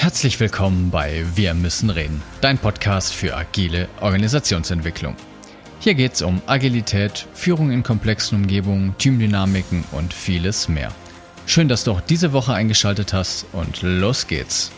Herzlich willkommen bei Wir müssen reden, dein Podcast für agile Organisationsentwicklung. Hier geht es um Agilität, Führung in komplexen Umgebungen, Teamdynamiken und vieles mehr. Schön, dass du auch diese Woche eingeschaltet hast und los geht's.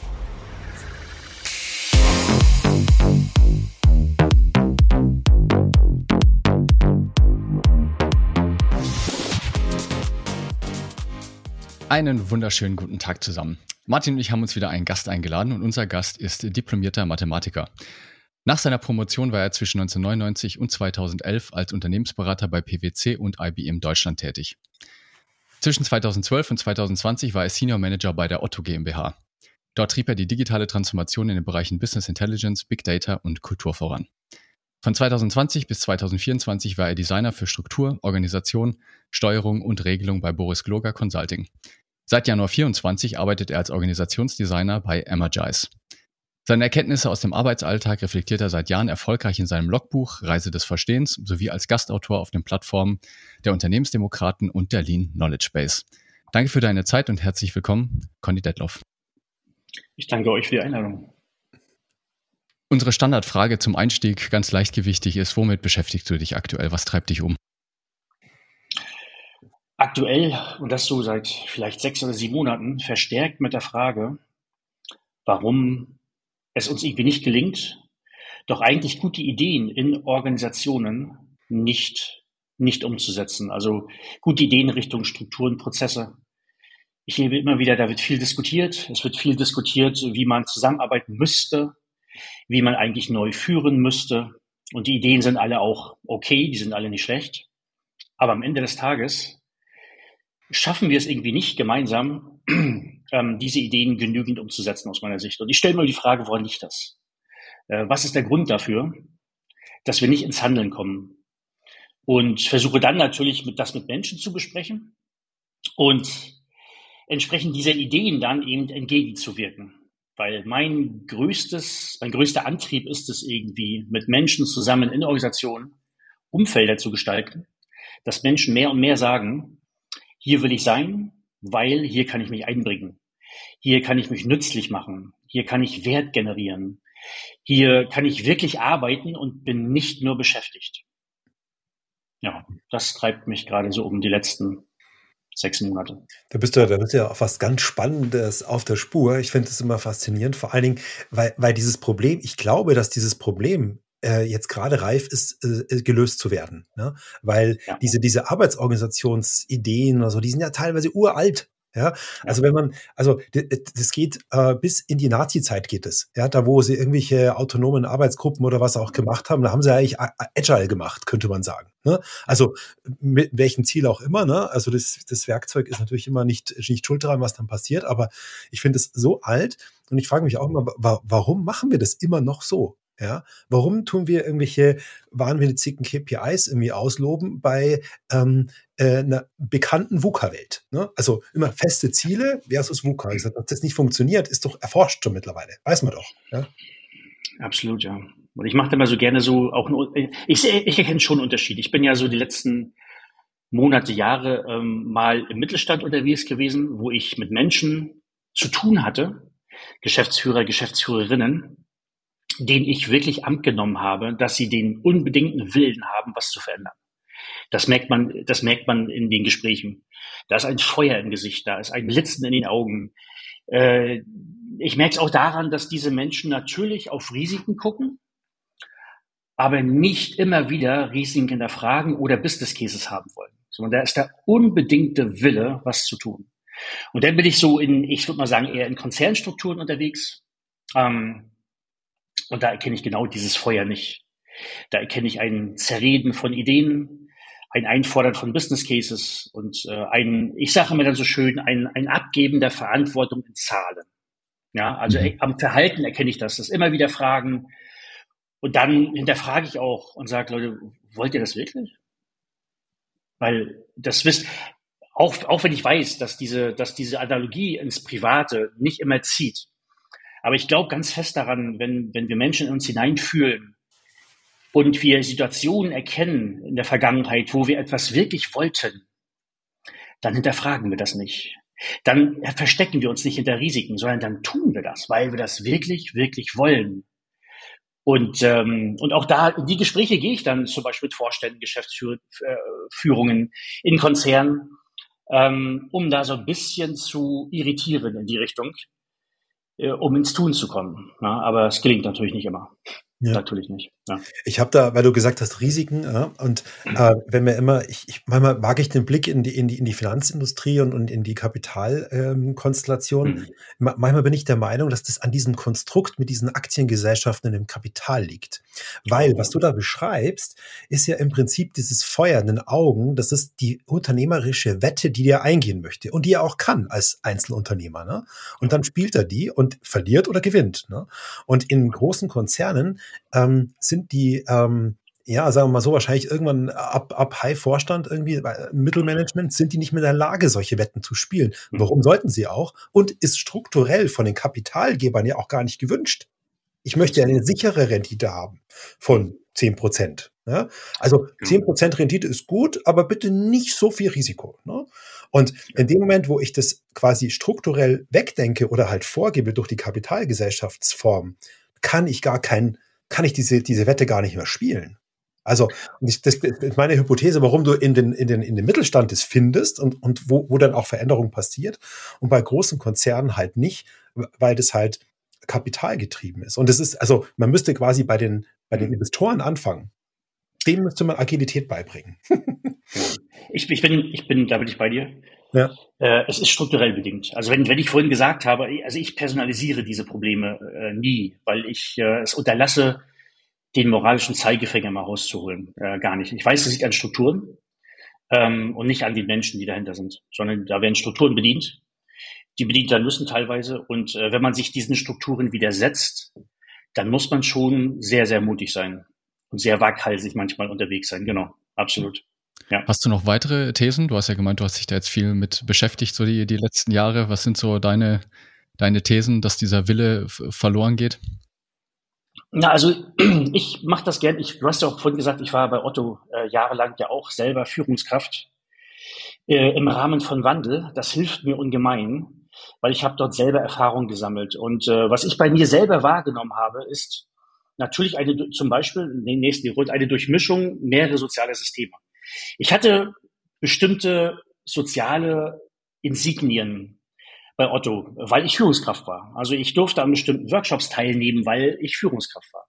Einen wunderschönen guten Tag zusammen. Martin und ich haben uns wieder einen Gast eingeladen und unser Gast ist diplomierter Mathematiker. Nach seiner Promotion war er zwischen 1999 und 2011 als Unternehmensberater bei PwC und IBM Deutschland tätig. Zwischen 2012 und 2020 war er Senior Manager bei der Otto GmbH. Dort trieb er die digitale Transformation in den Bereichen Business Intelligence, Big Data und Kultur voran. Von 2020 bis 2024 war er Designer für Struktur, Organisation, Steuerung und Regelung bei Boris Gloger Consulting. Seit Januar 2024 arbeitet er als Organisationsdesigner bei Energize. Seine Erkenntnisse aus dem Arbeitsalltag reflektiert er seit Jahren erfolgreich in seinem Logbuch Reise des Verstehens sowie als Gastautor auf den Plattformen der Unternehmensdemokraten und der Lean Knowledge Base. Danke für deine Zeit und herzlich willkommen, Conny Detloff. Ich danke euch für die Einladung. Unsere Standardfrage zum Einstieg, ganz leichtgewichtig, ist: Womit beschäftigst du dich aktuell? Was treibt dich um? Aktuell, und das so seit vielleicht 6 oder 7 Monaten, verstärkt mit der Frage, warum es uns irgendwie nicht gelingt, doch eigentlich gute Ideen in Organisationen nicht umzusetzen. Also gute Ideen Richtung Strukturen, Prozesse. Ich erlebe immer wieder, da wird viel diskutiert. Es wird viel diskutiert, wie man zusammenarbeiten müsste, wie man eigentlich neu führen müsste. Und die Ideen sind alle auch okay, die sind alle nicht schlecht. Aber am Ende des Tages schaffen wir es irgendwie nicht gemeinsam, diese Ideen genügend umzusetzen aus meiner Sicht. Und ich stelle mir die Frage, woran liegt das? Was ist der Grund dafür, dass wir nicht ins Handeln kommen? Und versuche dann natürlich das mit Menschen zu besprechen und entsprechend dieser Ideen dann eben entgegenzuwirken. Weil mein größter Antrieb ist es irgendwie, mit Menschen zusammen in Organisationen Umfelder zu gestalten, dass Menschen mehr und mehr sagen: Hier will ich sein, weil hier kann ich mich einbringen. Hier kann ich mich nützlich machen. Hier kann ich Wert generieren. Hier kann ich wirklich arbeiten und bin nicht nur beschäftigt. Ja, das treibt mich gerade so um die letzten 6 Monate. Da bist du ja auf was ganz Spannendes auf der Spur. Ich finde es immer faszinierend, vor allen Dingen, weil dieses Problem, ich glaube, dass dieses Problem jetzt gerade reif ist, gelöst zu werden. Ne? Weil Ja. diese Arbeitsorganisationsideen oder so, die sind ja teilweise uralt. Ja, also das geht bis in die Nazi-Zeit geht es. Ja, da wo sie irgendwelche autonomen Arbeitsgruppen oder was auch gemacht haben, da haben sie eigentlich Agile gemacht, könnte man sagen. Ne? Also mit welchem Ziel auch immer. Ne? Also das Werkzeug ist natürlich immer nicht schuld daran, was dann passiert. Aber ich finde es so alt und ich frage mich auch immer, warum machen wir das immer noch so? Ja, warum tun wir irgendwelche wahnwitzigen KPIs irgendwie ausloben bei einer bekannten VUCA-Welt? Ne? Also immer feste Ziele versus VUCA. Ich sage, dass das nicht funktioniert, ist doch erforscht schon mittlerweile. Weiß man doch. Ja? Absolut, ja. Und ich mache da mal so gerne so auch ich erkenne schon einen Unterschied. Ich bin ja so die letzten Monate, Jahre mal im Mittelstand unterwegs gewesen, wo ich mit Menschen zu tun hatte, Geschäftsführer, Geschäftsführerinnen, denen ich wirklich Amt genommen habe, dass sie den unbedingten Willen haben, was zu verändern. Das merkt man in den Gesprächen. Da ist ein Feuer im Gesicht, da ist ein Blitzen in den Augen. Ich merke es auch daran, dass diese Menschen natürlich auf Risiken gucken, aber nicht immer wieder Risiken hinterfragen oder Business Cases haben wollen. Sondern da ist der unbedingte Wille, was zu tun. Und dann bin ich so ich würde mal sagen, eher in Konzernstrukturen unterwegs. Und da erkenne ich genau dieses Feuer nicht. Da erkenne ich ein Zerreden von Ideen, ein Einfordern von Business Cases und ich sage immer dann so schön, ein Abgeben der Verantwortung in Zahlen. Ja, also am Verhalten erkenne ich das immer wieder Fragen. Und dann hinterfrage ich auch und sage: Leute, wollt ihr das wirklich? Weil das auch wenn ich weiß, dass diese Analogie ins Private nicht immer zieht. Aber ich glaube ganz fest daran, wenn wir Menschen in uns hineinfühlen und wir Situationen erkennen in der Vergangenheit, wo wir etwas wirklich wollten, dann hinterfragen wir das nicht. dann verstecken wir uns nicht hinter Risiken, sondern dann tun wir das, weil wir das wirklich, wirklich wollen. Und auch da, in die Gespräche gehe ich dann zum Beispiel mit Vorständen, Geschäftsführungen in Konzernen, um da so ein bisschen zu irritieren in die Richtung, um ins Tun zu kommen. Ja, aber es gelingt natürlich nicht immer. Ja. Natürlich nicht. Ja. Ich habe da, weil du gesagt hast, Risiken, und wenn wir immer, manchmal wage ich den Blick in die Finanzindustrie und in die Kapitalkonstellation. Manchmal bin ich der Meinung, dass das an diesem Konstrukt mit diesen Aktiengesellschaften und dem Kapital liegt. Weil, was du da beschreibst, ist ja im Prinzip dieses Feuer in den Augen, das ist die unternehmerische Wette, die der eingehen möchte und die er auch kann als Einzelunternehmer. Ne? Und dann spielt er die und verliert oder gewinnt. Ne? Und in großen Konzernen sind die, sagen wir mal so, wahrscheinlich irgendwann ab High-Vorstand irgendwie, Mittelmanagement, sind die nicht mehr in der Lage, solche Wetten zu spielen. Warum sollten sie auch? Und ist strukturell von den Kapitalgebern ja auch gar nicht gewünscht. Ich möchte ja eine sichere Rendite haben von 10%. Ja? Also 10% Rendite ist gut, aber bitte nicht so viel Risiko. Ne? Und in dem Moment, wo ich das quasi strukturell wegdenke oder halt vorgebe durch die Kapitalgesellschaftsform, kann ich diese Wette gar nicht mehr spielen. Also, das ist meine Hypothese, warum du in den Mittelstand das findest und wo dann auch Veränderung passiert und bei großen Konzernen halt nicht, weil das halt kapitalgetrieben ist. Und das ist, also, man müsste quasi bei den Investoren anfangen. Denen müsste man Agilität beibringen. Ich bin, da bin ich bei dir. Ja. Es ist strukturell bedingt. Also wenn ich vorhin gesagt habe, also ich personalisiere diese Probleme nie, weil ich es unterlasse, den moralischen Zeigefinger mal rauszuholen. Gar nicht. Ich weiß, es liegt an Strukturen und nicht an den Menschen, die dahinter sind, sondern da werden Strukturen bedient, die bedient werden müssen teilweise. Und wenn man sich diesen Strukturen widersetzt, dann muss man schon sehr, sehr mutig sein und sehr waghalsig manchmal unterwegs sein. Genau, absolut. Ja. Hast du noch weitere Thesen? Du hast ja gemeint, du hast dich da jetzt viel mit beschäftigt, so die letzten Jahre. Was sind so deine Thesen, dass dieser Wille verloren geht? Na, also ich mache das gern. Du hast ja auch vorhin gesagt, ich war bei Otto jahrelang ja auch selber Führungskraft im Rahmen von Wandel. Das hilft mir ungemein, weil ich habe dort selber Erfahrung gesammelt. Und was ich bei mir selber wahrgenommen habe, ist natürlich eine Durchmischung mehrerer sozialer Systeme. Ich hatte bestimmte soziale Insignien bei Otto, weil ich Führungskraft war. Also ich durfte an bestimmten Workshops teilnehmen, weil ich Führungskraft war.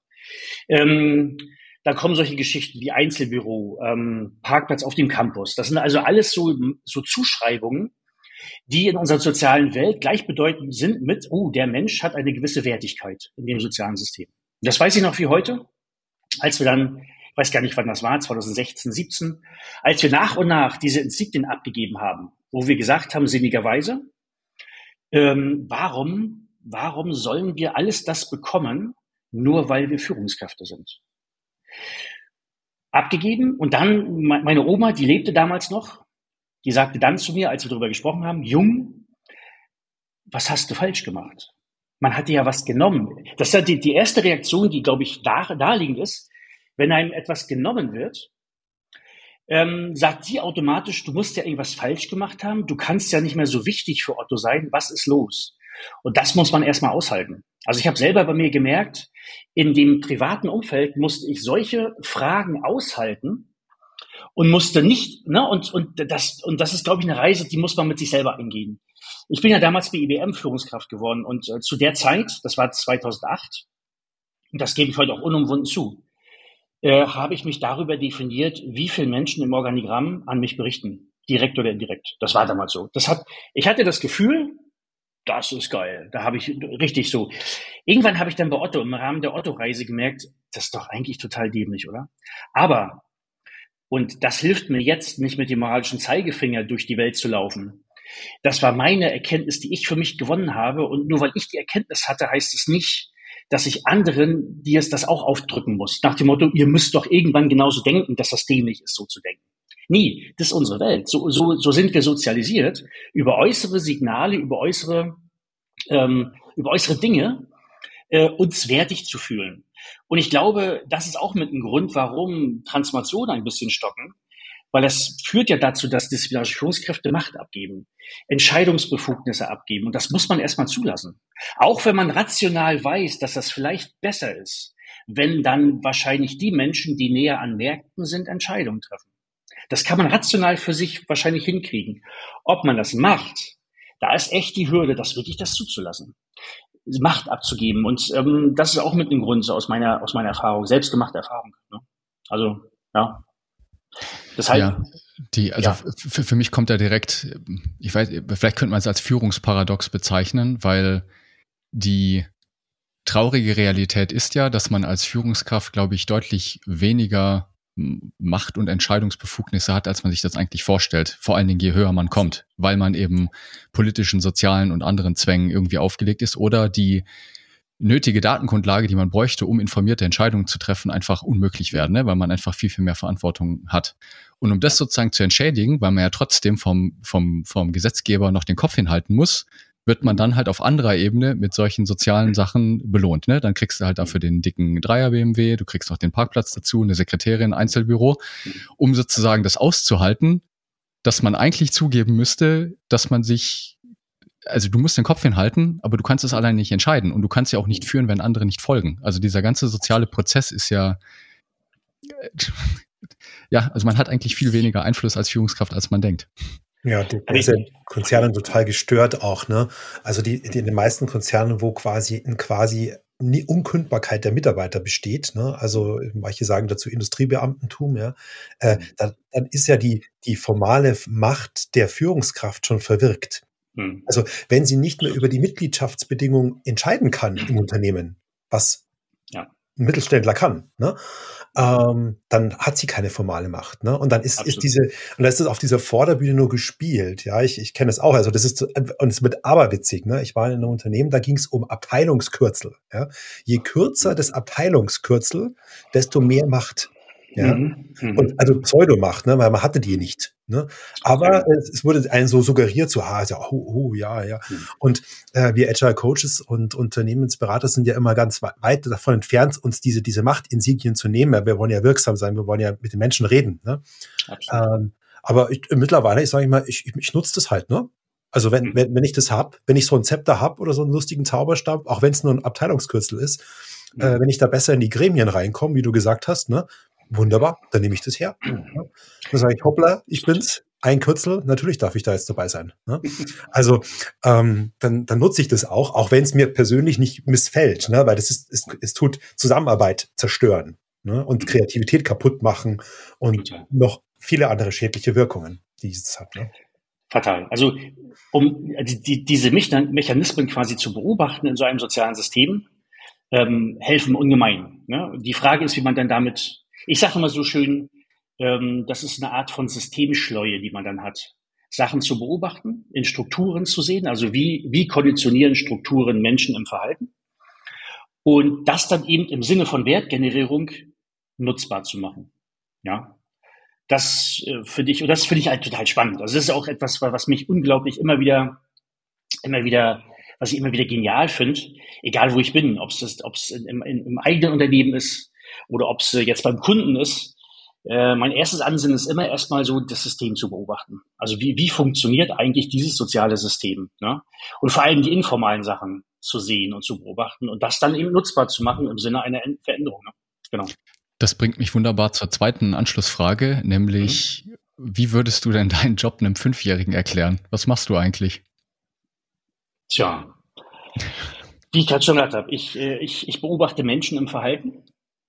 Da kommen solche Geschichten wie Einzelbüro, Parkplatz auf dem Campus. Das sind also alles so Zuschreibungen, die in unserer sozialen Welt gleichbedeutend sind mit, der Mensch hat eine gewisse Wertigkeit in dem sozialen System. Das weiß ich noch wie heute, als wir dann, ich weiß gar nicht, wann das war, 2016, 17, als wir nach und nach diese Insignien abgegeben haben, wo wir gesagt haben, sinnigerweise, warum sollen wir alles das bekommen, nur weil wir Führungskräfte sind? Abgegeben und dann, meine Oma, die lebte damals noch, die sagte dann zu mir, als wir darüber gesprochen haben, Jung, was hast du falsch gemacht? Man hat dir ja was genommen. Das ist die erste Reaktion, die, glaube ich, naheliegend ist. Wenn einem etwas genommen wird, sagt sie automatisch, du musst ja irgendwas falsch gemacht haben, du kannst ja nicht mehr so wichtig für Otto sein, was ist los? Und das muss man erstmal aushalten. Also ich habe selber bei mir gemerkt, in dem privaten Umfeld musste ich solche Fragen aushalten und musste nicht, und das ist, glaube ich, eine Reise, die muss man mit sich selber eingehen. Ich bin ja damals bei IBM Führungskraft geworden und zu der Zeit, das war 2008, und das gebe ich heute auch unumwunden zu, habe ich mich darüber definiert, wie viele Menschen im Organigramm an mich berichten, direkt oder indirekt. Das war damals so. Ich hatte das Gefühl, das ist geil. Da habe ich richtig so. Irgendwann habe ich dann bei Otto im Rahmen der Otto-Reise gemerkt, das ist doch eigentlich total dämlich, oder? Aber, und das hilft mir jetzt nicht mit dem moralischen Zeigefinger durch die Welt zu laufen. Das war meine Erkenntnis, die ich für mich gewonnen habe. Und nur weil ich die Erkenntnis hatte, heißt es nicht, dass ich anderen, die es das auch aufdrücken muss. Nach dem Motto, ihr müsst doch irgendwann genauso denken, dass das dämlich ist, so zu denken. Nie. Das ist unsere Welt. So sind wir sozialisiert. Über äußere Signale, über äußere Dinge, uns wertig zu fühlen. Und ich glaube, das ist auch mit ein Grund, warum Transformationen ein bisschen stocken. weil das führt ja dazu, dass disziplinarische Führungskräfte Macht abgeben, Entscheidungsbefugnisse abgeben. Und das muss man erstmal zulassen. Auch wenn man rational weiß, dass das vielleicht besser ist, wenn dann wahrscheinlich die Menschen, die näher an Märkten sind, Entscheidungen treffen. Das kann man rational für sich wahrscheinlich hinkriegen. Ob man das macht, da ist echt die Hürde, das wirklich das zuzulassen, Macht abzugeben. Und das ist auch mit einem Grund so aus meiner Erfahrung, selbstgemachte Erfahrung. Ne? Also, ja. Deshalb, für mich kommt da direkt, ich weiß, vielleicht könnte man es als Führungsparadox bezeichnen, weil die traurige Realität ist ja, dass man als Führungskraft, glaube ich, deutlich weniger Macht- und Entscheidungsbefugnisse hat, als man sich das eigentlich vorstellt. Vor allen Dingen, je höher man kommt, weil man eben politischen, sozialen und anderen Zwängen irgendwie aufgelegt ist oder die nötige Datengrundlage, die man bräuchte, um informierte Entscheidungen zu treffen, einfach unmöglich werden, ne? Weil man einfach viel, viel mehr Verantwortung hat. Und um das sozusagen zu entschädigen, weil man ja trotzdem vom Gesetzgeber noch den Kopf hinhalten muss, wird man dann halt auf anderer Ebene mit solchen sozialen Sachen belohnt. Ne? Dann kriegst du halt dafür den dicken Dreier-BMW, du kriegst auch den Parkplatz dazu, eine Sekretärin, Einzelbüro, um sozusagen das auszuhalten, dass man eigentlich zugeben müsste, dass man sich, also du musst den Kopf hinhalten, aber du kannst es allein nicht entscheiden und du kannst ja auch nicht führen, wenn andere nicht folgen. Also dieser ganze soziale Prozess ist ja, also man hat eigentlich viel weniger Einfluss als Führungskraft, als man denkt. Ja, der ist ja in Konzernen total gestört auch, ne? Also die in den meisten Konzernen, wo quasi nie Unkündbarkeit der Mitarbeiter besteht, ne? Also manche sagen dazu Industriebeamtentum, ja. Dann ist ja die formale Macht der Führungskraft schon verwirkt. Also wenn sie nicht mehr über die Mitgliedschaftsbedingungen entscheiden kann im Unternehmen, was ein Mittelständler kann, ne? Dann hat sie keine formale Macht, ne? Und dann ist es auf dieser Vorderbühne nur gespielt, ja. Ich kenne es auch, also und es wird aberwitzig, ne? Ich war in einem Unternehmen, da ging es um Abteilungskürzel, ja. Je kürzer das Abteilungskürzel, desto mehr Macht. Ja, und also Pseudomacht, ne, weil man hatte die nicht, ne, aber es wurde einem so suggeriert, so, ja. Und wir Agile Coaches und Unternehmensberater sind ja immer ganz weit davon entfernt, uns diese Machtinsignien zu nehmen. Wir wollen ja wirksam sein, wir wollen ja mit den Menschen reden, ne. Aber mittlerweile, ich sage mal, ich nutze das halt, ne. Also wenn ich das hab, wenn ich so ein Zepter hab oder so einen lustigen Zauberstab, auch wenn es nur ein Abteilungskürzel ist, wenn ich da besser in die Gremien reinkomme, wie du gesagt hast, ne, wunderbar, dann nehme ich das her. Dann sage ich, hoppla, ich bin's, ein Kürzel, natürlich darf ich da jetzt dabei sein. Ne? Also dann nutze ich das auch wenn es mir persönlich nicht missfällt, ne? Weil es tut Zusammenarbeit zerstören, ne? Und Kreativität kaputt machen und noch viele andere schädliche Wirkungen, die es hat. Ne? Fatal. Also um diese Mechanismen quasi zu beobachten in so einem sozialen System, helfen ungemein. Ne? Die Frage ist, wie man dann damit, ich sage immer so schön, das ist eine Art von Systemschleue, die man dann hat. Sachen zu beobachten, in Strukturen zu sehen, also wie konditionieren Strukturen Menschen im Verhalten und das dann eben im Sinne von Wertgenerierung nutzbar zu machen. Ja, das finde ich halt total spannend. Also das ist auch etwas, was mich unglaublich immer wieder, was ich immer wieder genial finde, egal wo ich bin, ob es im eigenen Unternehmen ist oder ob es jetzt beim Kunden ist. Mein erstes Ansinnen ist immer erstmal so, das System zu beobachten. Also wie funktioniert eigentlich dieses soziale System? Ne? Und vor allem die informalen Sachen zu sehen und zu beobachten und das dann eben nutzbar zu machen im Sinne einer Veränderung. Ne? Genau. Das bringt mich wunderbar zur zweiten Anschlussfrage, nämlich, wie würdest du denn deinen Job einem 5-Jährigen erklären? Was machst du eigentlich? Tja, wie ich gerade schon gesagt habe, ich beobachte Menschen im Verhalten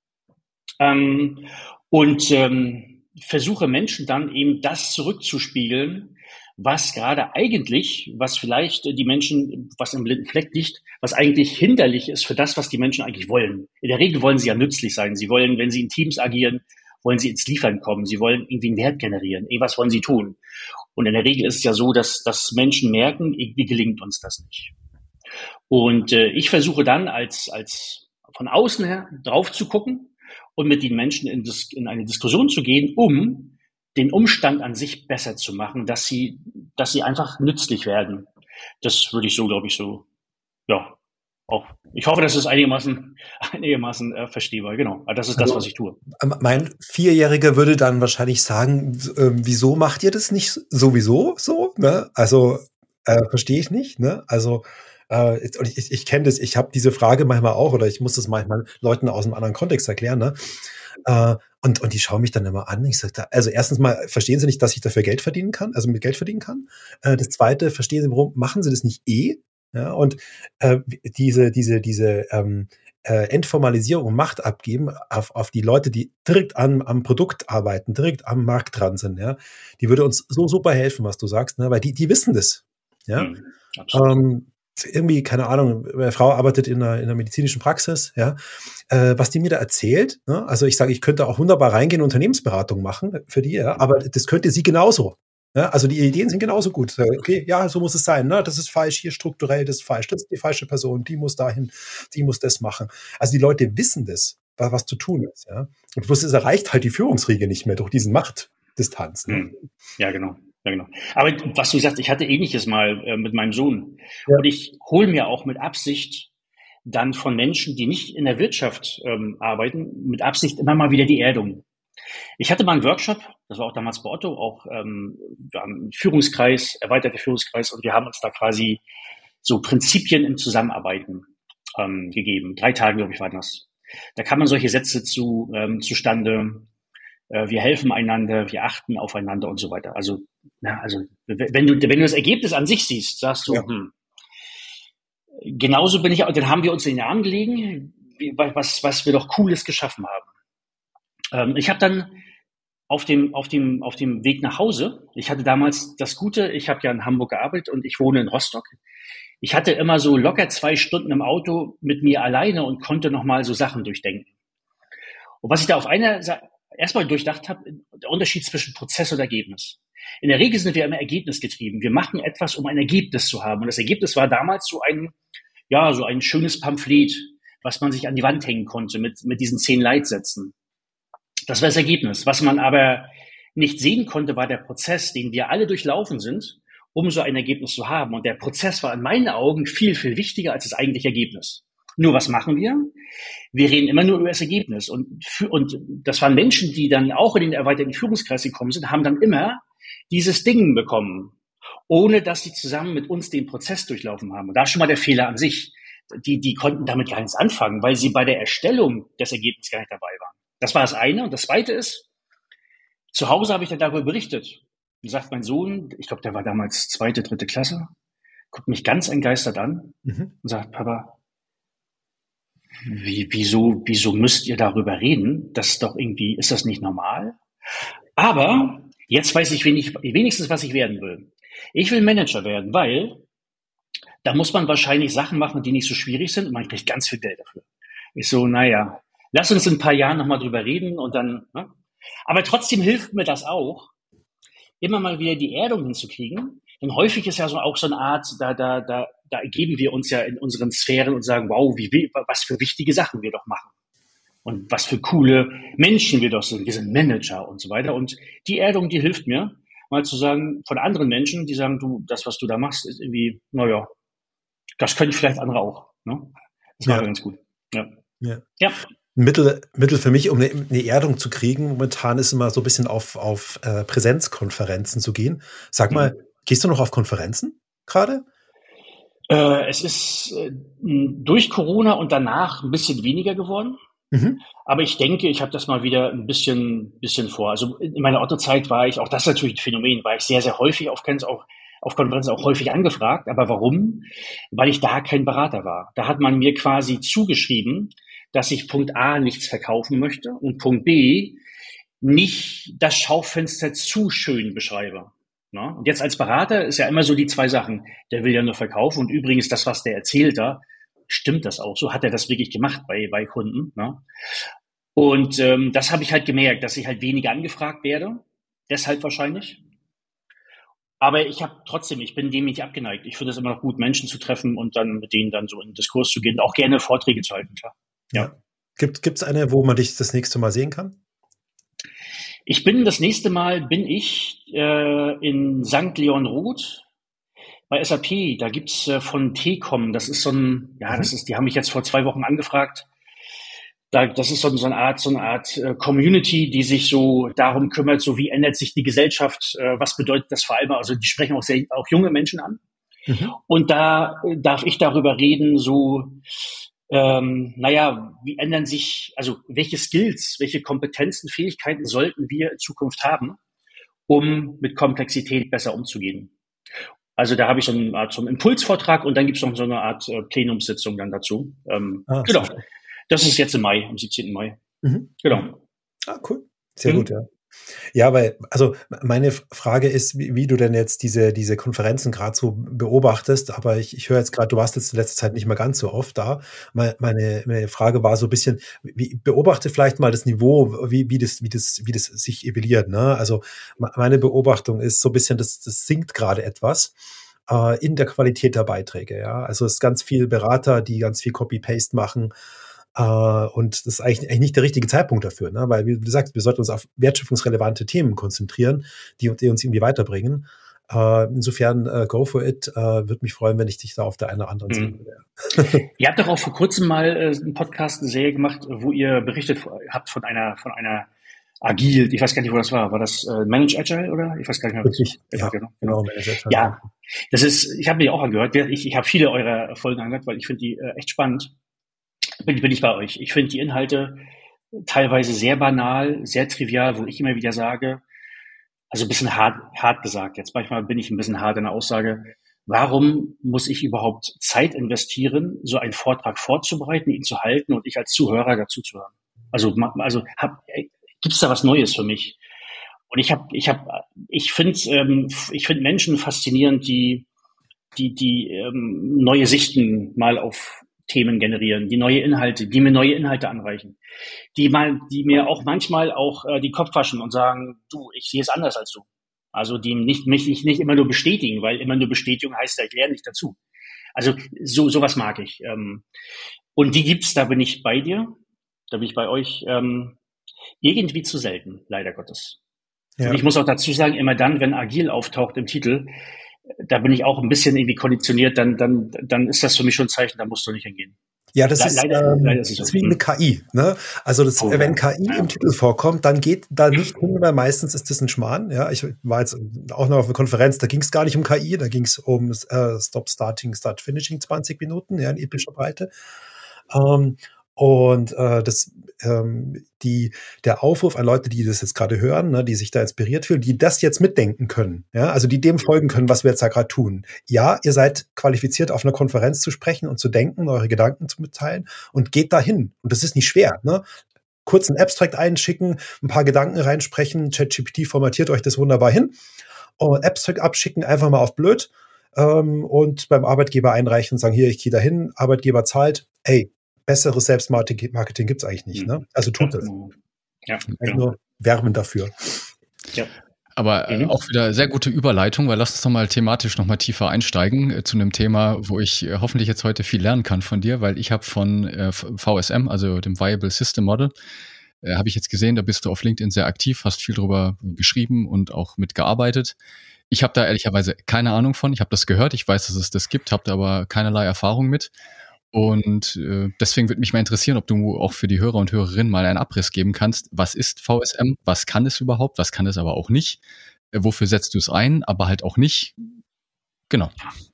und versuche Menschen dann eben das zurückzuspiegeln, was gerade eigentlich, was vielleicht die Menschen, was im blinden Fleck liegt, was eigentlich hinderlich ist für das, was die Menschen eigentlich wollen. In der Regel wollen sie ja nützlich sein. Sie wollen, wenn sie in Teams agieren, wollen sie ins Liefern kommen. Sie wollen irgendwie einen Wert generieren. Irgendwas wollen sie tun. Und in der Regel ist es ja so, dass Menschen merken, irgendwie gelingt uns das nicht. Und ich versuche dann als von außen her drauf zu gucken und mit den Menschen in eine Diskussion zu gehen, um den Umstand an sich besser zu machen, dass sie einfach nützlich werden. Das würde ich so, glaube ich, so, ja, auch, ich hoffe, das ist einigermaßen verstehbar. Genau, das ist das, was ich tue. Mein Vierjähriger würde dann wahrscheinlich sagen, wieso macht ihr das nicht sowieso so? Ne? Also verstehe ich nicht. Ne? Also ich kenne das, ich habe diese Frage manchmal auch, oder ich muss das manchmal Leuten aus einem anderen Kontext erklären. Ne? Und die schauen mich dann immer an. Ich sage, also erstens mal, verstehen sie nicht, dass ich dafür Geld verdienen kann, also mit Geld verdienen kann. Das Zweite, verstehen sie, warum machen sie das nicht eh? Ja, und diese Entformalisierung und Macht abgeben auf die Leute, die direkt am Produkt arbeiten, direkt am Markt dran sind, ja, die würde uns so super helfen, was du sagst, ne? Weil die wissen das. Ja. Irgendwie, keine Ahnung, meine Frau arbeitet in einer medizinischen Praxis, ja, was die mir da erzählt, ne? Also ich sage, ich könnte auch wunderbar reingehen und Unternehmensberatung machen für die, ja, aber das könnte sie genauso. Ja, also die Ideen sind genauso gut. Okay, ja, so muss es sein. Ne? Das ist falsch, hier strukturell, das ist falsch. Das ist die falsche Person, die muss dahin, die muss das machen. Also die Leute wissen das, was zu tun ist. Ja? Und bloß es erreicht halt die Führungsriege nicht mehr durch diesen Machtdistanz. Ne? Ja, genau. Ja, genau. Aber was du sagst, ich hatte Ähnliches mal mit meinem Sohn. Ja. Und ich hole mir auch mit Absicht dann von Menschen, die nicht in der Wirtschaft arbeiten, mit Absicht immer mal wieder die Erdung. Ich hatte mal einen Workshop, das war auch damals bei Otto, auch Führungskreis, erweiterter Führungskreis, und wir haben uns da quasi so Prinzipien im Zusammenarbeiten gegeben. 3 Tage, glaube ich, war das. Da kann man solche Sätze zustande, wir helfen einander, wir achten aufeinander und so weiter. Also wenn du das Ergebnis an sich siehst, sagst du, genauso bin ich, dann haben wir uns in den Arm gelegen, was wir doch Cooles geschaffen haben. Ich habe dann auf dem Weg nach Hause, ich hatte damals das Gute, ich habe ja in Hamburg gearbeitet und ich wohne in Rostock. Ich hatte immer so locker 2 Stunden im Auto mit mir alleine und konnte nochmal so Sachen durchdenken. Und was ich da auf einer erstmal durchdacht habe, der Unterschied zwischen Prozess und Ergebnis. In der Regel sind wir immer ergebnisgetrieben. Wir machen etwas, um ein Ergebnis zu haben. Und das Ergebnis war damals so ein schönes Pamphlet, was man sich an die Wand hängen konnte mit diesen 10 Leitsätzen. Das war das Ergebnis. Was man aber nicht sehen konnte, war der Prozess, den wir alle durchlaufen sind, um so ein Ergebnis zu haben. Und der Prozess war in meinen Augen viel, viel wichtiger als das eigentliche Ergebnis. Nur was machen wir? Wir reden immer nur über das Ergebnis. Und das waren Menschen, die dann auch in den erweiterten Führungskreis gekommen sind, haben dann immer dieses Ding bekommen, ohne dass sie zusammen mit uns den Prozess durchlaufen haben. Und da ist schon mal der Fehler an sich. Die konnten damit gar nichts anfangen, weil sie bei der Erstellung des Ergebnisses gar nicht dabei waren. Das war das eine. Und das zweite ist, zu Hause habe ich dann darüber berichtet. Wie sagt mein Sohn, ich glaube, der war damals 2., 3. Klasse, guckt mich ganz entgeistert an und sagt, Papa, wieso müsst ihr darüber reden? Das ist doch irgendwie, ist das nicht normal? Aber jetzt weiß ich wenigstens, was ich werden will. Ich will Manager werden, weil da muss man wahrscheinlich Sachen machen, die nicht so schwierig sind und man kriegt ganz viel Geld dafür. Ich so, naja, lass uns in ein paar Jahren nochmal drüber reden und dann, ne? Aber trotzdem hilft mir das auch, immer mal wieder die Erdung hinzukriegen. Denn häufig ist ja auch so eine Art, da ergeben wir uns ja in unseren Sphären und sagen, wow, was für wichtige Sachen wir doch machen. Und was für coole Menschen wir doch sind. Wir sind Manager und so weiter. Und die Erdung, die hilft mir, mal zu sagen, von anderen Menschen, die sagen, du, das, was du da machst, ist irgendwie, naja, das können vielleicht andere auch. Ne? Das war ganz gut. Ja. Mittel für mich, um eine Erdung zu kriegen, momentan ist immer so ein bisschen auf Präsenzkonferenzen zu gehen. Sag mal, gehst du noch auf Konferenzen gerade? Es ist durch Corona und danach ein bisschen weniger geworden. Aber ich denke, ich habe das mal wieder ein bisschen vor. Also in meiner Otto-Zeit war ich, auch das ist natürlich ein Phänomen, war ich sehr, sehr häufig auf Konferenzen auch häufig angefragt. Aber warum? Weil ich da kein Berater war. Da hat man mir quasi zugeschrieben, dass ich Punkt A nichts verkaufen möchte und Punkt B nicht das Schaufenster zu schön beschreibe. Na? Und jetzt als Berater ist ja immer so die 2 Sachen. Der will ja nur verkaufen und übrigens das, was der erzählt da, stimmt das auch? So hat er das wirklich gemacht bei Kunden. Ne? Und das habe ich halt gemerkt, dass ich halt weniger angefragt werde. Deshalb wahrscheinlich. Aber ich bin dem nicht abgeneigt. Ich finde es immer noch gut, Menschen zu treffen und dann mit denen dann so in den Diskurs zu gehen, auch gerne Vorträge zu halten, klar. Ja. Gibt's eine, wo man dich das nächste Mal sehen kann? Das nächste Mal bin ich in St. Leon Roth bei SAP, da gibt's von T-Com, das ist die haben mich jetzt vor 2 Wochen angefragt. Das ist so eine Art Community, die sich so darum kümmert, so wie ändert sich die Gesellschaft, was bedeutet das vor allem, also die sprechen auch junge Menschen an. Und da darf ich darüber reden, wie ändern sich, also welche Skills, welche Kompetenzen, Fähigkeiten sollten wir in Zukunft haben, um mit Komplexität besser umzugehen. Also da habe ich so eine Art so einen Impulsvortrag und dann gibt es noch so eine Art Plenumssitzung dann dazu. Genau. Das ist jetzt im Mai, am 17. Mai. Genau. Cool. Sehr gut, ja. Ja, weil, also meine Frage ist, wie du denn jetzt diese Konferenzen gerade so beobachtest, aber ich höre jetzt gerade, du warst jetzt in letzter Zeit nicht mehr ganz so oft da. Meine Frage war so ein bisschen, beobachte vielleicht mal das Niveau, wie das sich evaluiert, ne? Also meine Beobachtung ist so ein bisschen, das sinkt gerade etwas in der Qualität der Beiträge, ja. Also es ist ganz viel Berater, die ganz viel Copy-Paste machen. Und das ist eigentlich nicht der richtige Zeitpunkt dafür, ne? Weil, wie du sagst, wir sollten uns auf wertschöpfungsrelevante Themen konzentrieren, die uns irgendwie weiterbringen. Insofern, go for it. Würde mich freuen, wenn ich dich da auf der einen oder anderen sehen würde. Ihr habt doch auch vor kurzem mal einen Podcast, eine Serie gemacht, wo ihr berichtet habt von einer Agile, ich weiß gar nicht, wo das war. War das Manage Agile oder? Ich weiß gar nicht mehr. Richtig, ja, genau, Manage Agile. Ja, ich habe mich auch angehört. Ich habe viele eurer Folgen angehört, weil ich finde die echt spannend. Bin ich bei euch. Ich finde die Inhalte teilweise sehr banal, sehr trivial, wo ich immer wieder sage, also ein bisschen hart gesagt jetzt, manchmal bin ich ein bisschen hart in der Aussage, warum muss ich überhaupt Zeit investieren, so einen Vortrag vorzubereiten, ihn zu halten und ich als Zuhörer dazu zu hören? Also gibt's da was Neues für mich? Und ich finde Menschen faszinierend, die neue Sichten mal auf Themen generieren, die mir neue Inhalte anreichen, die mir auch manchmal auch die Kopf waschen und sagen, du, ich sehe es anders als du. Also die mich nicht immer nur bestätigen, weil immer nur Bestätigung heißt ja, ich lerne nicht dazu. Also sowas mag ich. Und die gibt's, da bin ich bei dir, da bin ich bei euch, irgendwie zu selten, leider Gottes. Ja. Und ich muss auch dazu sagen, immer dann, wenn Agil auftaucht im Titel, da bin ich auch ein bisschen irgendwie konditioniert, dann ist das für mich schon ein Zeichen, da musst du nicht hingehen. Ja, das ist wie eine KI, ne? Also wenn KI im Titel vorkommt, dann geht da nicht hin, weil meistens ist das ein Schmarrn. Ja, ich war jetzt auch noch auf einer Konferenz, da ging es gar nicht um KI, da ging es um Stop Starting, Start Finishing 20 Minuten, ja, in epischer Breite. Der Aufruf an Leute, die das jetzt gerade hören, ne, die sich da inspiriert fühlen, die das jetzt mitdenken können, ja, also die dem folgen können, was wir jetzt da gerade tun. Ja, ihr seid qualifiziert, auf einer Konferenz zu sprechen und zu denken, eure Gedanken zu mitteilen und geht dahin. Und das ist nicht schwer, ne? Kurz einen Abstract einschicken, ein paar Gedanken reinsprechen, ChatGPT formatiert euch das wunderbar hin und Abstract abschicken, einfach mal auf blöd und beim Arbeitgeber einreichen und sagen, hier, ich gehe dahin, Arbeitgeber zahlt, ey, besseres Selbstmarketing gibt's eigentlich nicht, ne? Also tut das. Ja, nur werben dafür. Ja. Aber auch wieder sehr gute Überleitung, weil lass uns doch mal thematisch noch mal tiefer einsteigen zu einem Thema, wo ich hoffentlich jetzt heute viel lernen kann von dir, weil ich habe von VSM, also dem Viable System Model, habe ich jetzt gesehen, da bist du auf LinkedIn sehr aktiv, hast viel drüber geschrieben und auch mitgearbeitet. Ich habe da ehrlicherweise keine Ahnung von. Ich habe das gehört, ich weiß, dass es das gibt, habe da aber keinerlei Erfahrung mit. Und deswegen würde mich mal interessieren, ob du auch für die Hörer und Hörerinnen mal einen Abriss geben kannst. Was ist VSM? Was kann es überhaupt? Was kann es aber auch nicht? Wofür setzt du es ein? Aber halt auch nicht. Genau.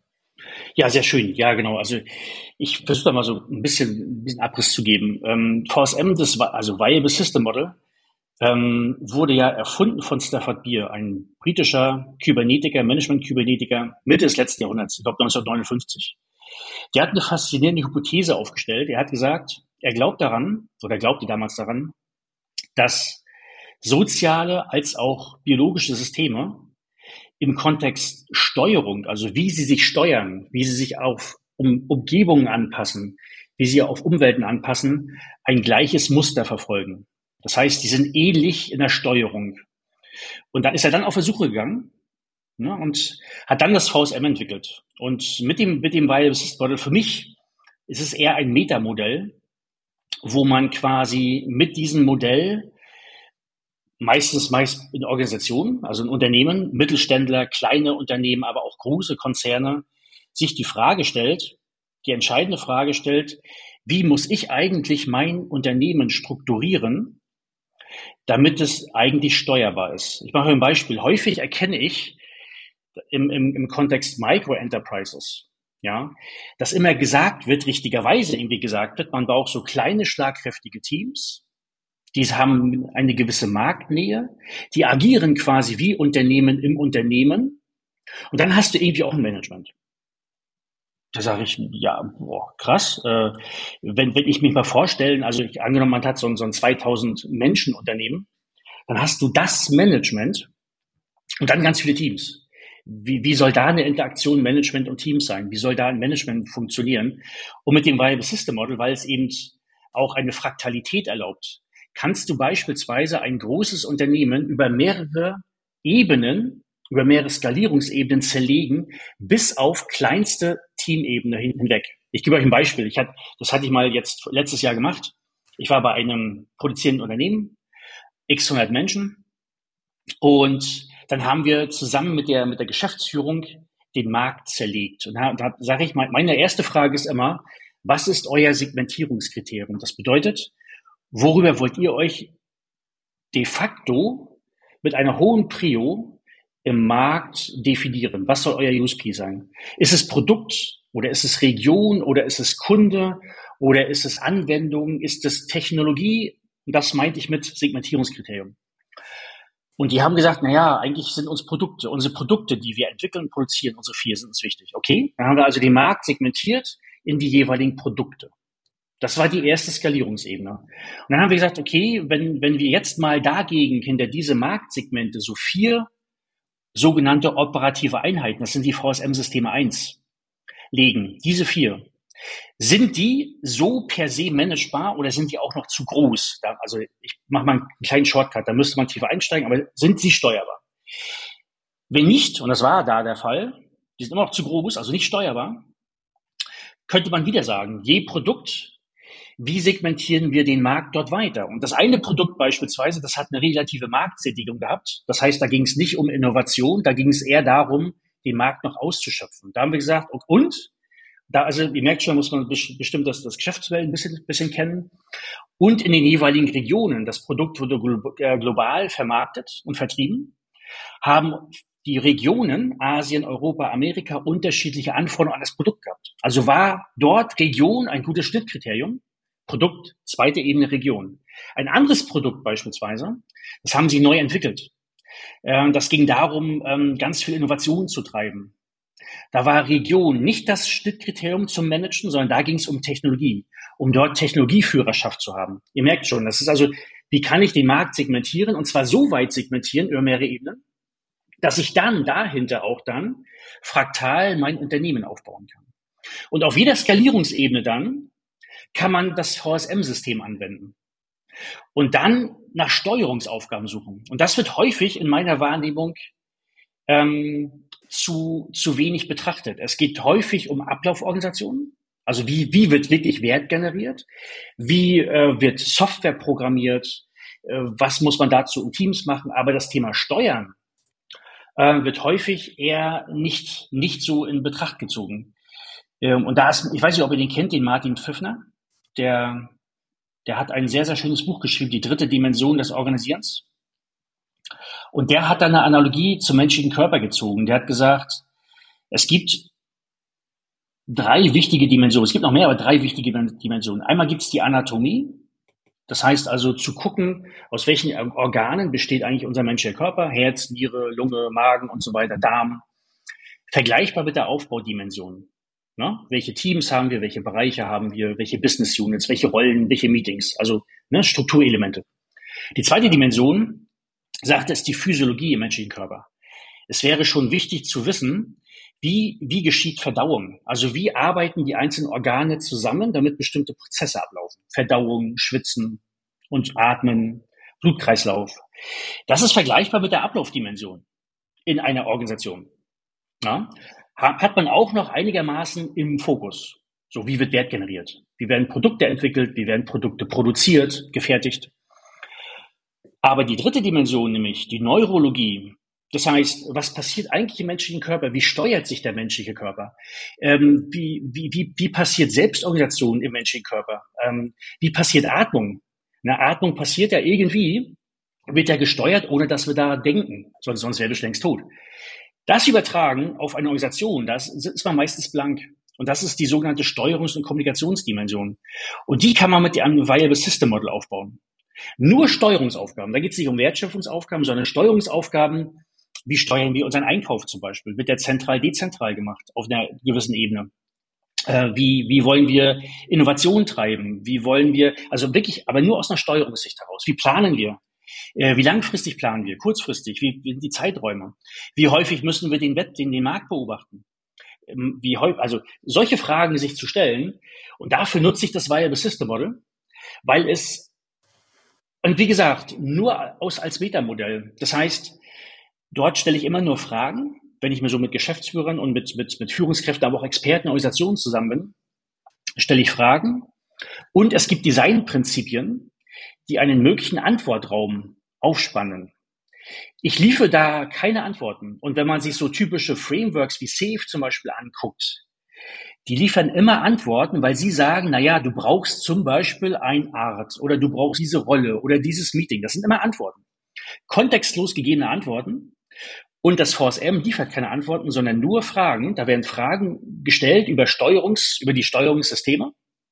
Ja, sehr schön. Ja, genau. Also ich versuche da mal so ein bisschen Abriss zu geben. VSM, also Viable System Model, wurde ja erfunden von Stafford Beer, ein britischer Management-Kybernetiker Mitte des letzten Jahrhunderts, ich glaube 1959. Der hat eine faszinierende Hypothese aufgestellt. Er hat gesagt, er glaubte damals daran, dass soziale als auch biologische Systeme im Kontext Steuerung, also wie sie sich steuern, wie sie sich auf Umgebungen anpassen, wie sie auf Umwelten anpassen, ein gleiches Muster verfolgen. Das heißt, die sind ähnlich in der Steuerung. Und da ist er dann auf Versuche gegangen, ne, und hat dann das VSM entwickelt. Und mit dem Viable System Model, für mich ist es eher ein Metamodell, wo man quasi mit diesem Modell meist in Organisationen, also in Unternehmen, Mittelständler, kleine Unternehmen, aber auch große Konzerne, sich die entscheidende Frage stellt, wie muss ich eigentlich mein Unternehmen strukturieren, damit es eigentlich steuerbar ist. Ich mache ein Beispiel. Häufig erkenne ich im Kontext Micro-Enterprises, ja, dass immer gesagt wird, richtigerweise irgendwie gesagt wird, man braucht so kleine, schlagkräftige Teams, die haben eine gewisse Marktnähe, die agieren quasi wie Unternehmen im Unternehmen und dann hast du irgendwie auch ein Management. Da sage ich, ja, boah, krass. Wenn ich mich mal vorstellen, also angenommen, man hat so ein 2000 Menschen Unternehmen, dann hast du das Management und dann ganz viele Teams. Wie soll da eine Interaktion Management und Teams sein? Wie soll da ein Management funktionieren? Und mit dem Viable System Model, weil es eben auch eine Fraktalität erlaubt, kannst du beispielsweise ein großes Unternehmen über mehrere Ebenen, über mehrere Skalierungsebenen zerlegen, bis auf kleinste Teamebene hinweg. Ich gebe euch ein Beispiel. Das hatte ich mal jetzt letztes Jahr gemacht. Ich war bei einem produzierenden Unternehmen, x 100 Menschen, und dann haben wir zusammen mit der Geschäftsführung den Markt zerlegt. Und da sage ich mal, meine erste Frage ist immer, was ist euer Segmentierungskriterium? Das bedeutet, worüber wollt ihr euch de facto mit einer hohen Prio im Markt definieren? Was soll euer USP sein? Ist es Produkt oder ist es Region oder ist es Kunde oder ist es Anwendung? Ist es Technologie? Das meinte ich mit Segmentierungskriterium. Und die haben gesagt, naja, eigentlich sind unsere Produkte, die wir entwickeln, produzieren, unsere 4 sind uns wichtig. Okay, dann haben wir also den Markt segmentiert in die jeweiligen Produkte. Das war die erste Skalierungsebene. Und dann haben wir gesagt, okay, wenn wir jetzt mal dagegen hinter diese Marktsegmente so 4 sogenannte operative Einheiten, das sind die VSM-Systeme 1, legen, diese 4, sind die so per se managebar oder sind die auch noch zu groß? Also ich mache mal einen kleinen Shortcut, da müsste man tiefer einsteigen, aber sind sie steuerbar? Wenn nicht, und das war da der Fall, die sind immer noch zu groß, also nicht steuerbar, könnte man wieder sagen, je Produkt, wie segmentieren wir den Markt dort weiter? Und das eine Produkt beispielsweise, das hat eine relative Marktsättigung gehabt. Das heißt, da ging es nicht um Innovation, da ging es eher darum, den Markt noch auszuschöpfen. Da haben wir gesagt, also ihr merkt schon, muss man bestimmt das Geschäftsmodell ein bisschen kennen. Und in den jeweiligen Regionen, das Produkt wurde global vermarktet und vertrieben, haben die Regionen, Asien, Europa, Amerika, unterschiedliche Anforderungen an das Produkt gehabt. Also war dort Region ein gutes Schnittkriterium. Produkt, zweite Ebene Region. Ein anderes Produkt beispielsweise, das haben sie neu entwickelt. Das ging darum, ganz viel Innovation zu treiben. Da war Region nicht das Schnittkriterium zum Managen, sondern da ging es um Technologie, um dort Technologieführerschaft zu haben. Ihr merkt schon, das ist also, wie kann ich den Markt segmentieren, und zwar so weit segmentieren über mehrere Ebenen, dass ich dann dahinter auch dann fraktal mein Unternehmen aufbauen kann. Und auf jeder Skalierungsebene dann kann man das VSM-System anwenden und dann nach Steuerungsaufgaben suchen. Und das wird häufig in meiner Wahrnehmung zu wenig betrachtet. Es geht häufig um Ablauforganisationen. Also wie wird wirklich Wert generiert? Wie wird Software programmiert? Was muss man dazu in Teams machen? Aber das Thema Steuern wird häufig eher nicht so in Betracht gezogen. Und ich weiß nicht, ob ihr den kennt, den Martin Pfiffner. Der hat ein sehr, sehr schönes Buch geschrieben, die 3. Dimension des Organisierens. Und der hat da eine Analogie zum menschlichen Körper gezogen. Der hat gesagt, es gibt 3 wichtige Dimensionen. Es gibt noch mehr, aber 3 wichtige Dimensionen. Einmal gibt es die Anatomie. Das heißt also zu gucken, aus welchen Organen besteht eigentlich unser menschlicher Körper. Herz, Niere, Lunge, Magen und so weiter, Darm. Vergleichbar mit der Aufbaudimension. Ne? Welche Teams haben wir, welche Bereiche haben wir, welche Business Units, welche Rollen, welche Meetings, also Strukturelemente. Die zweite Dimension, sagt es, die Physiologie im menschlichen Körper. Es wäre schon wichtig zu wissen, wie geschieht Verdauung? Also wie arbeiten die einzelnen Organe zusammen, damit bestimmte Prozesse ablaufen? Verdauung, Schwitzen und Atmen, Blutkreislauf. Das ist vergleichbar mit der Ablaufdimension in einer Organisation. Ja? Hat man auch noch einigermaßen im Fokus. So, wie wird Wert generiert? Wie werden Produkte entwickelt? Wie werden Produkte produziert, gefertigt? Aber die dritte Dimension, nämlich die Neurologie, das heißt, was passiert eigentlich im menschlichen Körper? Wie steuert sich der menschliche Körper? Wie passiert Selbstorganisation im menschlichen Körper? Wie passiert Atmung? Eine Atmung passiert ja irgendwie, wird ja gesteuert, ohne dass wir da denken. Sonst wäre ich längst tot. Das übertragen auf eine Organisation, das ist man meistens blank. Und das ist die sogenannte Steuerungs- und Kommunikationsdimension. Und die kann man mit dem Viable System Model aufbauen. Nur Steuerungsaufgaben. Da geht es nicht um Wertschöpfungsaufgaben, sondern Steuerungsaufgaben. Wie steuern wir unseren Einkauf zum Beispiel? Wird der zentral-dezentral gemacht auf einer gewissen Ebene? Wie wollen wir Innovation treiben? Wie wollen wir, also wirklich, aber nur aus einer Steuerungssicht heraus. Wie planen wir? Wie langfristig planen wir? Kurzfristig? Wie die Zeiträume? Wie häufig müssen wir den Markt beobachten? Also solche Fragen sich zu stellen. Und dafür nutze ich das Viable System Model, weil es, und wie gesagt, nur als Metamodell. Das heißt, dort stelle ich immer nur Fragen, wenn ich mir so mit Geschäftsführern und mit Führungskräften, aber auch Experten, Organisationen zusammen bin, stelle ich Fragen. Und es gibt Designprinzipien, die einen möglichen Antwortraum aufspannen. Ich liefere da keine Antworten. Und wenn man sich so typische Frameworks wie SAFe zum Beispiel anguckt, die liefern immer Antworten, weil sie sagen, naja, du brauchst zum Beispiel ein Art oder du brauchst diese Rolle oder dieses Meeting. Das sind immer Antworten. Kontextlos gegebene Antworten. Und das VSM liefert keine Antworten, sondern nur Fragen. Da werden Fragen gestellt über die Steuerungssysteme.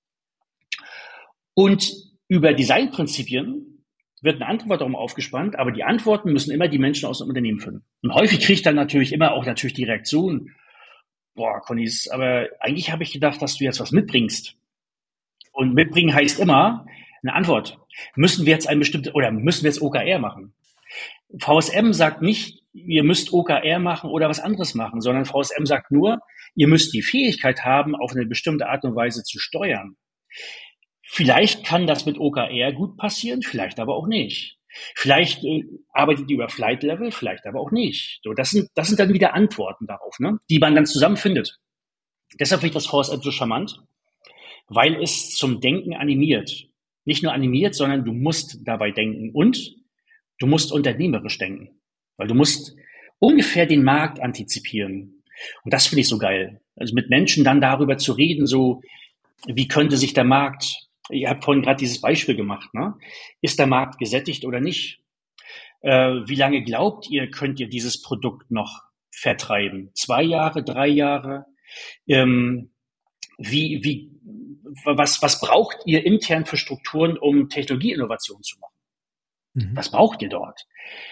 Und über Designprinzipien wird eine Antwortraum aufgespannt, aber die Antworten müssen immer die Menschen aus dem Unternehmen finden. Und häufig kriege ich dann natürlich immer auch die Reaktion, boah, Connys, aber eigentlich habe ich gedacht, dass du jetzt was mitbringst. Und mitbringen heißt immer eine Antwort. Müssen wir jetzt OKR machen? VSM sagt nicht, ihr müsst OKR machen oder was anderes machen, sondern VSM sagt nur, ihr müsst die Fähigkeit haben, auf eine bestimmte Art und Weise zu steuern. Vielleicht kann das mit OKR gut passieren, vielleicht aber auch nicht. Vielleicht arbeitet ihr über Flight Level, vielleicht aber auch nicht. So, das sind dann wieder Antworten darauf, ne, die man dann zusammenfindet. Deshalb finde ich das VSM so charmant, weil es zum Denken animiert. Nicht nur animiert, sondern du musst dabei denken und du musst unternehmerisch denken, weil du musst ungefähr den Markt antizipieren. Und das finde ich so geil. Also mit Menschen dann darüber zu reden, so wie könnte sich der Markt, ihr habt vorhin gerade dieses Beispiel gemacht, ne? Ist der Markt gesättigt oder nicht? Wie lange glaubt ihr, könnt ihr dieses Produkt noch vertreiben? 2 Jahre, 3 Jahre? Was braucht ihr intern für Strukturen, um Technologieinnovationen zu machen? Mhm. Was braucht ihr dort?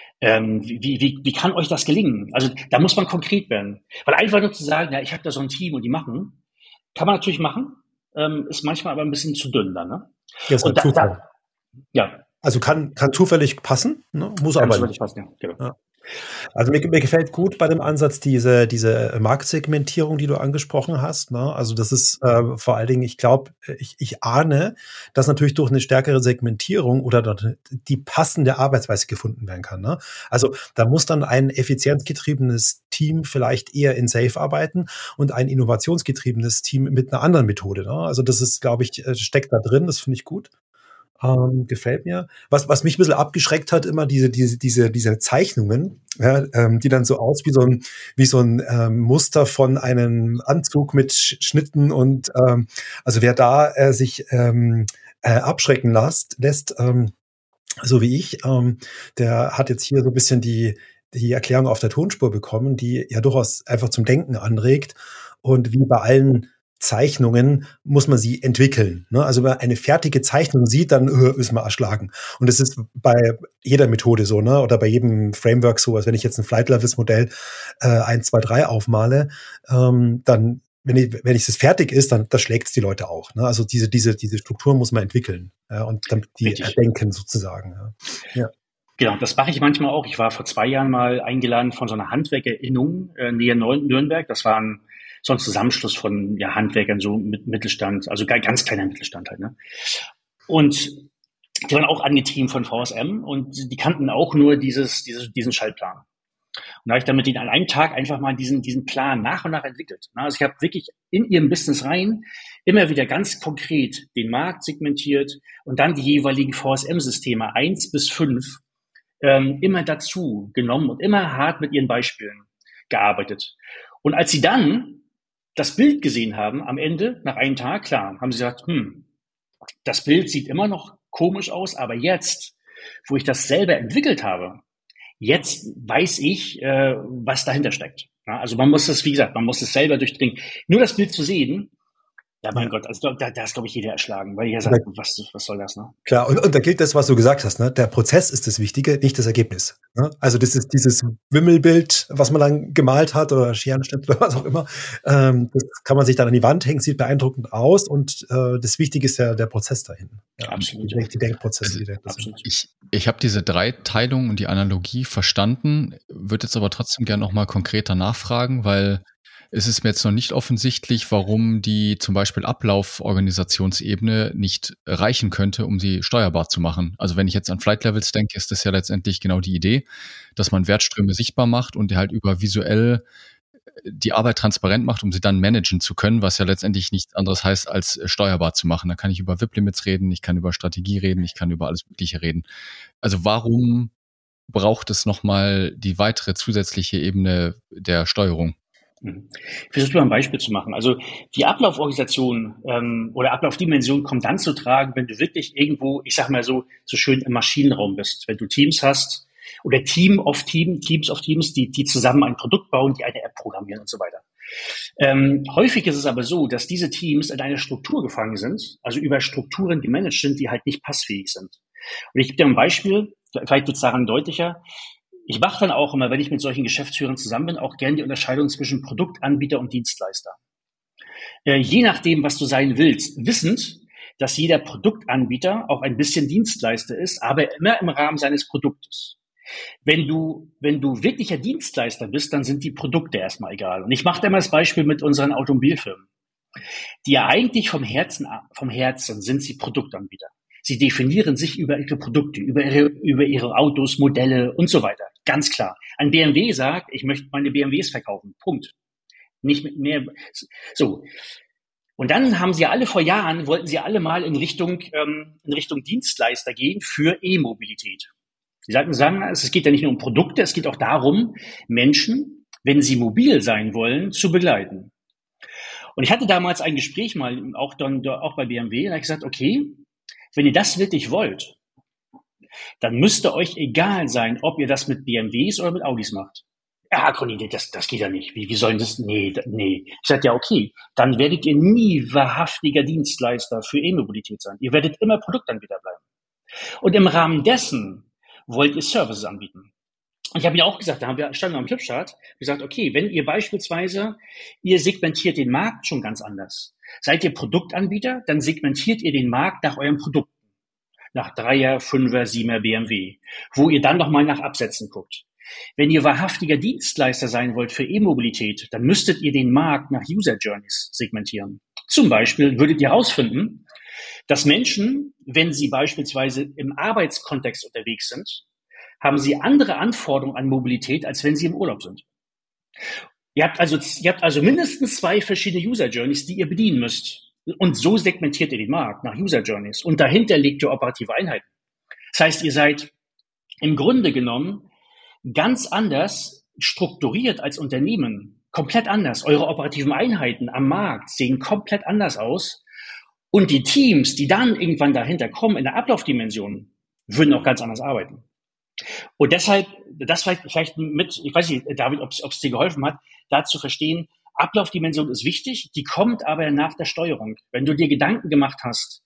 Wie kann euch das gelingen? Also da muss man konkret werden. Weil einfach nur zu sagen, ja, ich habe da so ein Team und die machen, kann man natürlich machen, ist manchmal aber ein bisschen zu dünn dann. Ne? Ja, ist halt Zufall. Ja. Also kann zufällig passen, ne? Muss kann aber nicht. Passen, ja. Genau. Ja. Also mir gefällt gut bei dem Ansatz diese Marktsegmentierung, die du angesprochen hast. Ne? Also das ist vor allen Dingen, ich glaube, ich ahne, dass natürlich durch eine stärkere Segmentierung oder die passende Arbeitsweise gefunden werden kann. Ne? Also da muss dann ein effizienzgetriebenes Team vielleicht eher in Safe arbeiten und ein innovationsgetriebenes Team mit einer anderen Methode. Ne? Also das ist, glaube ich, steckt da drin, das finde ich gut. Gefällt mir. Was mich ein bisschen abgeschreckt hat, immer diese Zeichnungen, ja, die dann so aus wie so ein Muster von einem Anzug mit Schnitten und also wer da sich abschrecken lässt, so wie ich, der hat jetzt hier so ein bisschen die Erklärung auf der Tonspur bekommen, die ja durchaus einfach zum Denken anregt und wie bei allen Zeichnungen muss man sie entwickeln. Ne? Also wenn man eine fertige Zeichnung sieht, dann ist man erschlagen. Und das ist bei jeder Methode so, ne? Oder bei jedem Framework so. Also wenn ich jetzt ein Flight-Levels-Modell 1, 2, 3 aufmale, dann, wenn es fertig ist, dann das schlägt es die Leute auch. Ne? Also diese Struktur muss man entwickeln, ja? Und dann die erdenken sozusagen. Ja. Genau, das mache ich manchmal auch. Ich war vor 2 Jahren mal eingeladen von so einer Handwerkerinnung näher Nürnberg. Das war so ein Zusammenschluss von Handwerkern, so mit Mittelstand, also ganz kleiner Mittelstand halt. Ne? Und die waren auch angetrieben von VSM und die kannten auch nur diesen Schaltplan. Und da habe ich dann mit denen an einem Tag einfach mal diesen Plan nach und nach entwickelt. Also ich habe wirklich in ihrem Business rein immer wieder ganz konkret den Markt segmentiert und dann die jeweiligen VSM-Systeme 1 bis 5 immer dazu genommen und immer hart mit ihren Beispielen gearbeitet. Und als sie dann das Bild gesehen haben, am Ende, nach einem Tag, klar, haben sie gesagt, das Bild sieht immer noch komisch aus, aber jetzt, wo ich das selber entwickelt habe, jetzt weiß ich, was dahinter steckt. Ja, also man muss es, wie gesagt, man muss es selber durchdringen. Nur das Bild zu sehen, ja, mein Gott, also da ist, glaube ich, jeder erschlagen, weil jeder sagt, was soll das, ne? Klar, und da gilt das, was du gesagt hast, ne? Der Prozess ist das Wichtige, nicht das Ergebnis. Ne? Also das ist dieses Wimmelbild, was man dann gemalt hat oder Scherenschnitt oder was auch immer. Das kann man sich dann an die Wand hängen, sieht beeindruckend aus und das Wichtige ist ja der Prozess dahin. Ja, absolut. Die Denkprozesse, die dahinter sind. Ich habe diese Dreiteilung und die Analogie verstanden, würde jetzt aber trotzdem gerne noch mal konkreter nachfragen, weil es ist mir jetzt noch nicht offensichtlich, warum die zum Beispiel Ablauforganisationsebene nicht reichen könnte, um sie steuerbar zu machen. Also wenn ich jetzt an Flight Levels denke, ist das ja letztendlich genau die Idee, dass man Wertströme sichtbar macht und halt über visuell die Arbeit transparent macht, um sie dann managen zu können, was ja letztendlich nichts anderes heißt, als steuerbar zu machen. Da kann ich über WIP-Limits reden, ich kann über Strategie reden, ich kann über alles Mögliche reden. Also warum braucht es nochmal die weitere zusätzliche Ebene der Steuerung? Ich versuche mal ein Beispiel zu machen. Also die Ablauforganisation oder Ablaufdimension kommt dann zu tragen, wenn du wirklich irgendwo, ich sag mal so schön im Maschinenraum bist. Wenn du Teams hast oder Teams of Teams, die zusammen ein Produkt bauen, die eine App programmieren und so weiter. Häufig ist es aber so, dass diese Teams in einer Struktur gefangen sind, also über Strukturen gemanagt sind, die halt nicht passfähig sind. Und ich gebe dir ein Beispiel, vielleicht wird es daran deutlicher. Ich mache dann auch immer, wenn ich mit solchen Geschäftsführern zusammen bin, auch gerne die Unterscheidung zwischen Produktanbieter und Dienstleister. Je nachdem, was du sein willst, wissend, dass jeder Produktanbieter auch ein bisschen Dienstleister ist, aber immer im Rahmen seines Produktes. Wenn du wirklicher Dienstleister bist, dann sind die Produkte erstmal egal. Und ich mache da immer das Beispiel mit unseren Automobilfirmen. Die ja eigentlich vom Herzen sind sie Produktanbieter. Sie definieren sich über ihre Produkte, über ihre Autos, Modelle und so weiter. Ganz klar. Ein BMW sagt, ich möchte meine BMWs verkaufen. Punkt. Nicht mit mehr. So. Und dann haben sie alle vor Jahren, wollten sie alle mal in Richtung Dienstleister gehen für E-Mobilität. Sie sagen, es geht ja nicht nur um Produkte, es geht auch darum, Menschen, wenn sie mobil sein wollen, zu begleiten. Und ich hatte damals ein Gespräch mal, auch bei BMW, da habe ich gesagt, okay, wenn ihr das wirklich wollt, dann müsste euch egal sein, ob ihr das mit BMWs oder mit Audis macht. Ja, Conny, das geht ja nicht. Wie sollen das? Nee. Ich sage, ja, okay, dann werdet ihr nie wahrhaftiger Dienstleister für E-Mobilität sein. Ihr werdet immer Produktanbieter bleiben. Und im Rahmen dessen wollt ihr Services anbieten. Und ich habe ja auch gesagt, standen wir am Flipchart, gesagt, okay, wenn ihr beispielsweise, ihr segmentiert den Markt schon ganz anders. Seid ihr Produktanbieter, dann segmentiert ihr den Markt nach euren Produkten. Nach 3er, 5er, 7er BMW. Wo ihr dann nochmal nach Absätzen guckt. Wenn ihr wahrhaftiger Dienstleister sein wollt für E-Mobilität, dann müsstet ihr den Markt nach User Journeys segmentieren. Zum Beispiel würdet ihr herausfinden, dass Menschen, wenn sie beispielsweise im Arbeitskontext unterwegs sind, haben sie andere Anforderungen an Mobilität, als wenn sie im Urlaub sind. Ihr habt also mindestens 2 verschiedene User Journeys, die ihr bedienen müsst. Und so segmentiert ihr den Markt nach User Journeys. Und dahinter legt ihr operative Einheiten. Das heißt, ihr seid im Grunde genommen ganz anders strukturiert als Unternehmen. Komplett anders. Eure operativen Einheiten am Markt sehen komplett anders aus. Und die Teams, die dann irgendwann dahinter kommen in der Ablaufdimension, würden auch ganz anders arbeiten. Und deshalb, das vielleicht mit, ich weiß nicht, David, ob es dir geholfen hat, da zu verstehen, Ablaufdimension ist wichtig, die kommt aber nach der Steuerung. Wenn du dir Gedanken gemacht hast,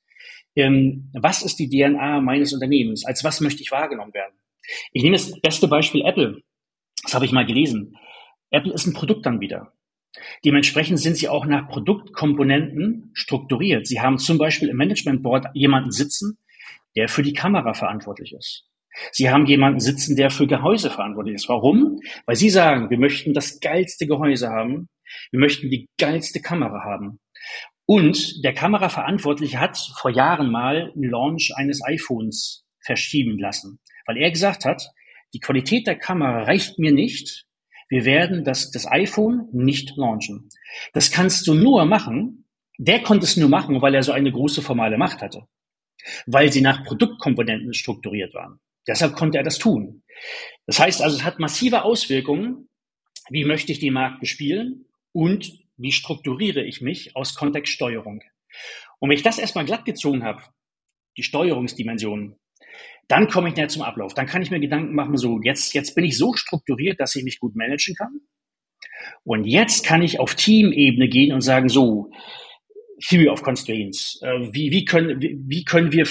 was ist die DNA meines Unternehmens, als was möchte ich wahrgenommen werden? Ich nehme das beste Beispiel Apple. Das habe ich mal gelesen. Apple ist ein Produktanbieter. Dementsprechend sind sie auch nach Produktkomponenten strukturiert. Sie haben zum Beispiel im Management Board jemanden sitzen, der für die Kamera verantwortlich ist. Sie haben jemanden sitzen, der für Gehäuse verantwortlich ist. Warum? Weil sie sagen, wir möchten das geilste Gehäuse haben, wir möchten die geilste Kamera haben. Und der Kameraverantwortliche hat vor Jahren mal einen Launch eines iPhones verschieben lassen, weil er gesagt hat, die Qualität der Kamera reicht mir nicht, wir werden das iPhone nicht launchen. Das kannst du nur machen, der konnte es nur machen, weil er so eine große formale Macht hatte, weil sie nach Produktkomponenten strukturiert waren. Deshalb konnte er das tun. Das heißt also, es hat massive Auswirkungen, wie möchte ich den Markt bespielen und wie strukturiere ich mich aus Kontextsteuerung. Und wenn ich das erstmal glatt gezogen habe, die Steuerungsdimension, dann komme ich näher zum Ablauf. Dann kann ich mir Gedanken machen, so jetzt bin ich so strukturiert, dass ich mich gut managen kann. Und jetzt kann ich auf Teamebene gehen und sagen, so, Theory of Constraints, wie können wir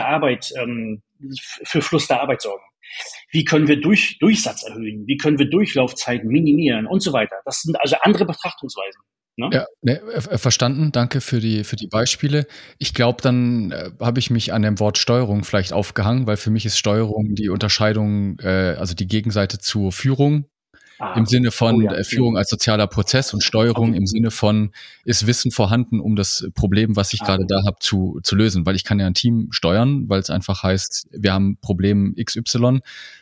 für Fluss der Arbeit sorgen? Wie können wir Durchsatz erhöhen? Wie können wir Durchlaufzeiten minimieren und so weiter? Das sind also andere Betrachtungsweisen. Ne? Ja, verstanden. Danke für die Beispiele. Ich glaube, dann habe ich mich an dem Wort Steuerung vielleicht aufgehangen, weil für mich ist Steuerung die Unterscheidung, also die Gegenseite zur Führung. Im Sinne von Führung als sozialer Prozess und Steuerung im Sinne von, ist Wissen vorhanden, um das Problem, was ich gerade da habe, zu lösen. Weil ich kann ja ein Team steuern, weil es einfach heißt, wir haben Problem XY,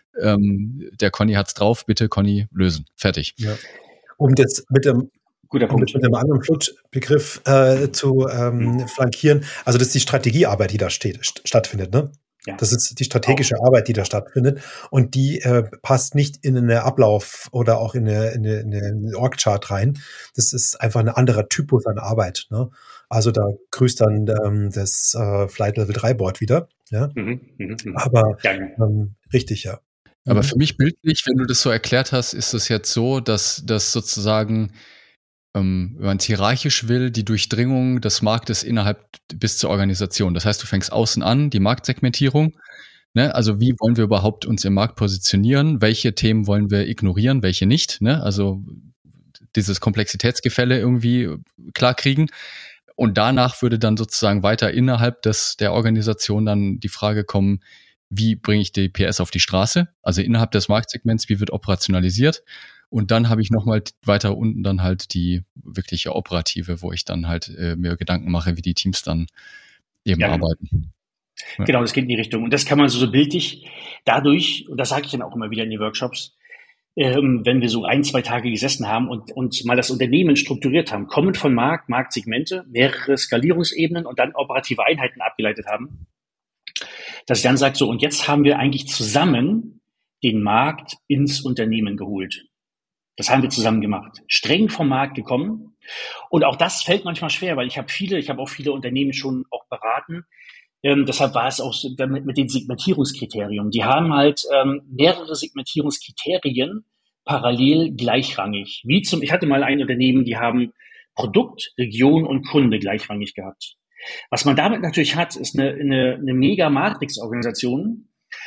der Conny hat's drauf, bitte Conny lösen. Fertig. Ja. Um das mit dem einem anderen Flutschbegriff zu flankieren, also das ist die Strategiearbeit, die da stattfindet, ne? Ja. Das ist die strategische Arbeit, die da stattfindet, und die passt nicht in eine Ablauf oder auch in eine Org-Chart rein. Das ist einfach ein anderer Typus an Arbeit, ne? Also da grüßt dann das Flight Level 3 Board wieder. Ja? Aber richtig, ja. Aber für mich bildlich, wenn du das so erklärt hast, ist es jetzt so, dass das sozusagen, wenn man es hierarchisch will, die Durchdringung des Marktes innerhalb bis zur Organisation. Das heißt, du fängst außen an, die Marktsegmentierung. Ne? Also wie wollen wir überhaupt uns im Markt positionieren? Welche Themen wollen wir ignorieren, welche nicht? Ne? Also dieses Komplexitätsgefälle irgendwie klar kriegen. Und danach würde dann sozusagen weiter innerhalb der Organisation dann die Frage kommen, wie bringe ich die PS auf die Straße? Also innerhalb des Marktsegments, wie wird operationalisiert? Und dann habe ich nochmal weiter unten dann halt die wirkliche operative, wo ich dann halt mir Gedanken mache, wie die Teams dann eben arbeiten. Ja. Genau, das geht in die Richtung. Und das kann man so bildlich dadurch, und das sage ich dann auch immer wieder in den Workshops, wenn wir so 1-2 Tage gesessen haben und mal das Unternehmen strukturiert haben, kommend von Marktsegmente, mehrere Skalierungsebenen und dann operative Einheiten abgeleitet haben, dass ich dann sage, so, und jetzt haben wir eigentlich zusammen den Markt ins Unternehmen geholt. Das haben wir zusammen gemacht. Streng vom Markt gekommen. Und auch das fällt manchmal schwer, weil ich habe auch viele Unternehmen schon auch beraten. Deshalb war es auch mit den Segmentierungskriterien. Die haben halt mehrere Segmentierungskriterien parallel gleichrangig. Ich hatte mal ein Unternehmen, die haben Produkt, Region und Kunde gleichrangig gehabt. Was man damit natürlich hat, ist eine Mega-Matrix-Organisation,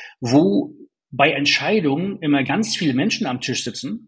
wo bei Entscheidungen immer ganz viele Menschen am Tisch sitzen,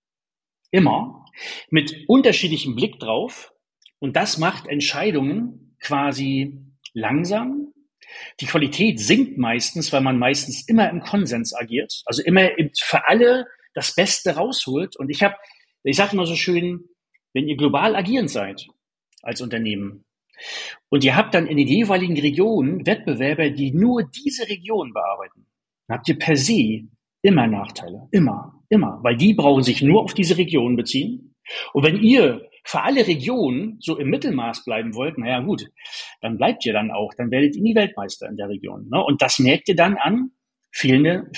immer, mit unterschiedlichem Blick drauf. Und das macht Entscheidungen quasi langsam. Die Qualität sinkt meistens, weil man meistens immer im Konsens agiert. Also immer für alle das Beste rausholt. Und ich sage immer so schön, wenn ihr global agierend seid als Unternehmen und ihr habt dann in den jeweiligen Regionen Wettbewerber, die nur diese Region bearbeiten, dann habt ihr per se immer Nachteile. Immer. Weil die brauchen sich nur auf diese Region beziehen. Und wenn ihr für alle Regionen so im Mittelmaß bleiben wollt, naja gut, dann bleibt ihr dann auch, dann werdet ihr nie Weltmeister in der Region. Ne? Und das merkt ihr dann an fehlenden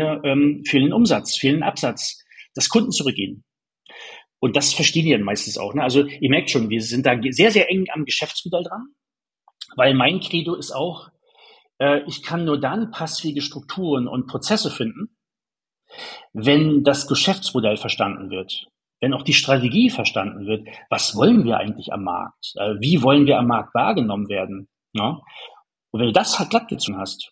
Umsatz, fehlenden Absatz, dass Kunden zurückgehen. Und das verstehen die dann meistens auch. Ne? Also ihr merkt schon, wir sind da sehr, sehr eng am Geschäftsmodell dran, weil mein Credo ist auch, ich kann nur dann passfähige Strukturen und Prozesse finden, wenn das Geschäftsmodell verstanden wird, wenn auch die Strategie verstanden wird, was wollen wir eigentlich am Markt? Wie wollen wir am Markt wahrgenommen werden? Ja? Und wenn du das halt glatt gezogen hast,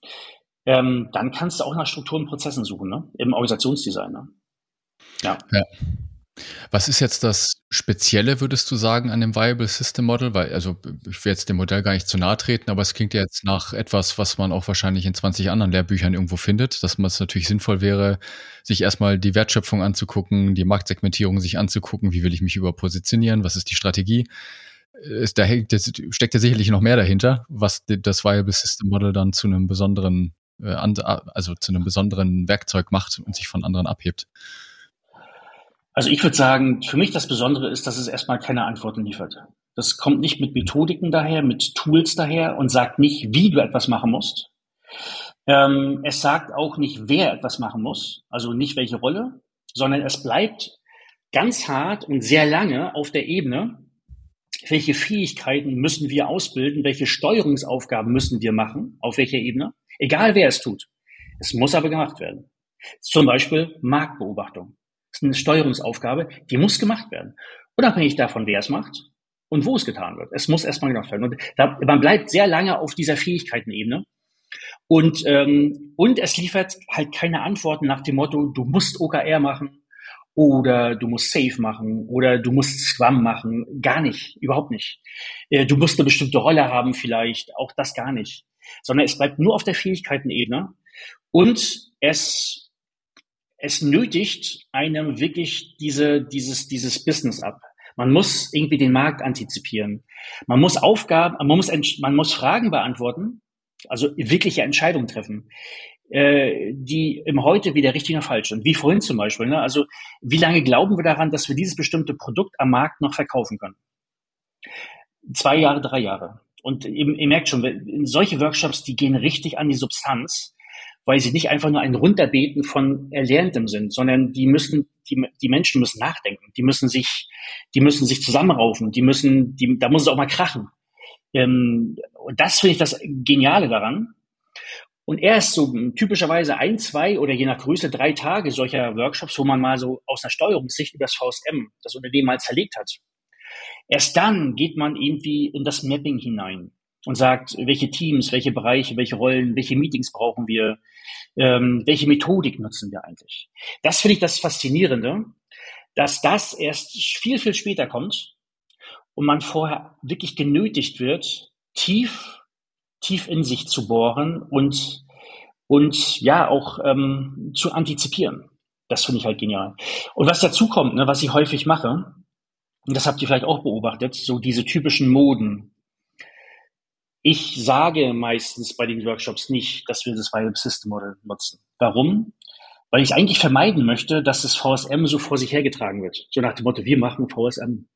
dann kannst du auch nach Strukturen und Prozessen suchen, ne? Im Organisationsdesign. Ne? Ja. Was ist jetzt das Spezielle, würdest du sagen, an dem Viable System Model? Weil, also ich will jetzt dem Modell gar nicht zu nahe treten, aber es klingt ja jetzt nach etwas, was man auch wahrscheinlich in 20 anderen Lehrbüchern irgendwo findet, dass es natürlich sinnvoll wäre, sich erstmal die Wertschöpfung anzugucken, die Marktsegmentierung sich anzugucken, wie will ich mich überpositionieren, was ist die Strategie? Da steckt ja sicherlich noch mehr dahinter, was das Viable System Model dann zu einem besonderen, Werkzeug macht und sich von anderen abhebt. Also ich würde sagen, für mich das Besondere ist, dass es erstmal keine Antworten liefert. Das kommt nicht mit Methodiken daher, mit Tools daher und sagt nicht, wie du etwas machen musst. Es sagt auch nicht, wer etwas machen muss, also nicht welche Rolle, sondern es bleibt ganz hart und sehr lange auf der Ebene, welche Fähigkeiten müssen wir ausbilden, welche Steuerungsaufgaben müssen wir machen, auf welcher Ebene, egal wer es tut. Es muss aber gemacht werden. Zum Beispiel Marktbeobachtung. Das ist eine Steuerungsaufgabe, die muss gemacht werden. Unabhängig davon, wer es macht und wo es getan wird. Es muss erstmal gemacht werden. Und man bleibt sehr lange auf dieser Fähigkeitenebene. Und es liefert halt keine Antworten nach dem Motto, du musst OKR machen oder du musst Safe machen oder du musst Scrum machen. Gar nicht, überhaupt nicht. Du musst eine bestimmte Rolle haben vielleicht, auch das gar nicht. Sondern es bleibt nur auf der Fähigkeitenebene und es nötigt einem wirklich dieses Business ab. Man muss irgendwie den Markt antizipieren. Man muss Fragen beantworten, also wirkliche Entscheidungen treffen, die im Heute wieder richtig oder falsch sind. Wie vorhin zum Beispiel. Ne? Also wie lange glauben wir daran, dass wir dieses bestimmte Produkt am Markt noch verkaufen können? 2 Jahre, 3 Jahre. Und ihr merkt schon, solche Workshops, die gehen richtig an die Substanz, weil sie nicht einfach nur ein Runterbeten von Erlerntem sind, sondern die Menschen müssen nachdenken, die müssen sich zusammenraufen, da muss es auch mal krachen. Und das finde ich das Geniale daran. Und erst so typischerweise 1, 2 oder je nach Größe 3 Tage solcher Workshops, wo man mal so aus einer Steuerungssicht über das VSM, das Unternehmen mal zerlegt hat. Erst dann geht man irgendwie in das Mapping hinein und sagt, welche Teams, welche Bereiche, welche Rollen, welche Meetings brauchen wir, welche Methodik nutzen wir eigentlich. Das finde ich das Faszinierende, dass das erst viel, viel später kommt und man vorher wirklich genötigt wird, tief in sich zu bohren und ja auch zu antizipieren. Das finde ich halt genial. Und was dazu kommt, ne, was ich häufig mache, und das habt ihr vielleicht auch beobachtet, so diese typischen Moden. Ich sage meistens bei den Workshops nicht, dass wir das Viable System Model nutzen. Warum? Weil ich eigentlich vermeiden möchte, dass das VSM so vor sich hergetragen wird. So nach dem Motto, wir machen VSM.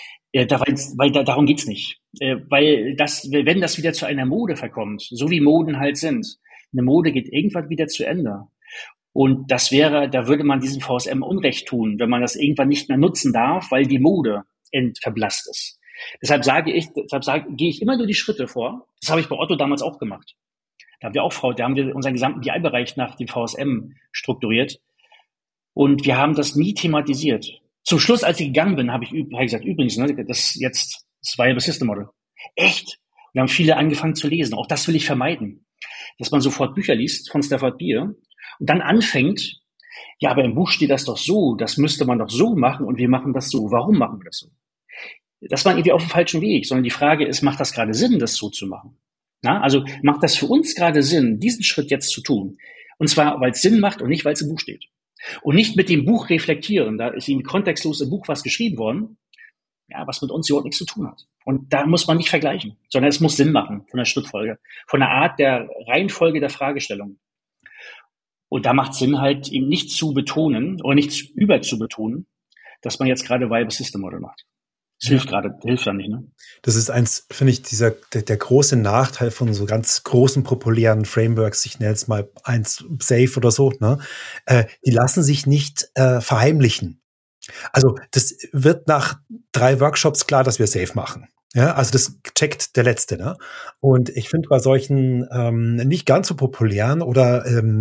Darum geht's nicht. Wenn das wieder zu einer Mode verkommt, so wie Moden halt sind, eine Mode geht irgendwann wieder zu Ende. Und da würde man diesem VSM Unrecht tun, wenn man das irgendwann nicht mehr nutzen darf, weil die Mode verblasst ist. Deshalb gehe ich immer nur die Schritte vor. Das habe ich bei Otto damals auch gemacht. Da haben wir unseren gesamten BI-Bereich nach dem VSM strukturiert. Und wir haben das nie thematisiert. Zum Schluss, als ich gegangen bin, habe ich gesagt, übrigens, ne, das Viable System Model. Echt? Wir haben viele angefangen zu lesen. Auch das will ich vermeiden. Dass man sofort Bücher liest von Stafford Beer und dann anfängt, ja, aber im Buch steht das doch so, das müsste man doch so machen und wir machen das so. Warum machen wir das so? Das war irgendwie auf dem falschen Weg, sondern die Frage ist, macht das gerade Sinn, das so zu machen? Na, also macht das für uns gerade Sinn, diesen Schritt jetzt zu tun? Und zwar, weil es Sinn macht und nicht, weil es im Buch steht. Und nicht mit dem Buch reflektieren. Da ist irgendwie kontextlos im Buch was geschrieben worden, ja, was mit uns überhaupt nichts zu tun hat. Und da muss man nicht vergleichen, sondern es muss Sinn machen von der Schrittfolge, von der Art der Reihenfolge der Fragestellung. Und da macht es Sinn, halt eben nicht zu betonen oder nicht über zu betonen, dass man jetzt gerade Viable System Model macht. Das hilft da nicht, ne? Das ist finde ich, der große Nachteil von so ganz großen, populären Frameworks, ich nenne es mal eins Safe oder so, ne? Die lassen sich nicht verheimlichen. Also das wird nach 3 Workshops klar, dass wir Safe machen. Ja, also das checkt der Letzte, ne? Und ich finde bei solchen nicht ganz so populären oder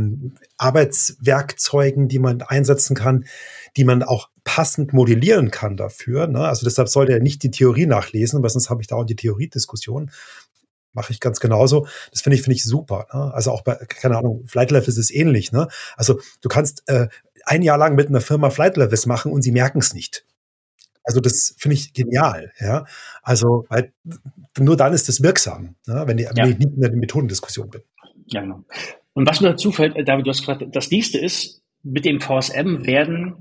Arbeitswerkzeugen, die man einsetzen kann, die man auch passend modellieren kann dafür, ne? Also deshalb sollte er nicht die Theorie nachlesen, weil sonst habe ich da auch die Theoriediskussion. Mache ich ganz genauso. Das finde ich super, ne? Also auch bei, keine Ahnung, Flight Levels ist ähnlich, ne? Also du kannst 1 Jahr lang mit einer Firma Flight Levels machen und sie merken es nicht. Also das finde ich genial, ja. Also weil nur dann ist es wirksam, ne? Wenn ich nicht in der Methodendiskussion bin. Ja, genau. Und was mir dazu fällt, David, du hast gesagt, das nächste ist, mit dem VSM werden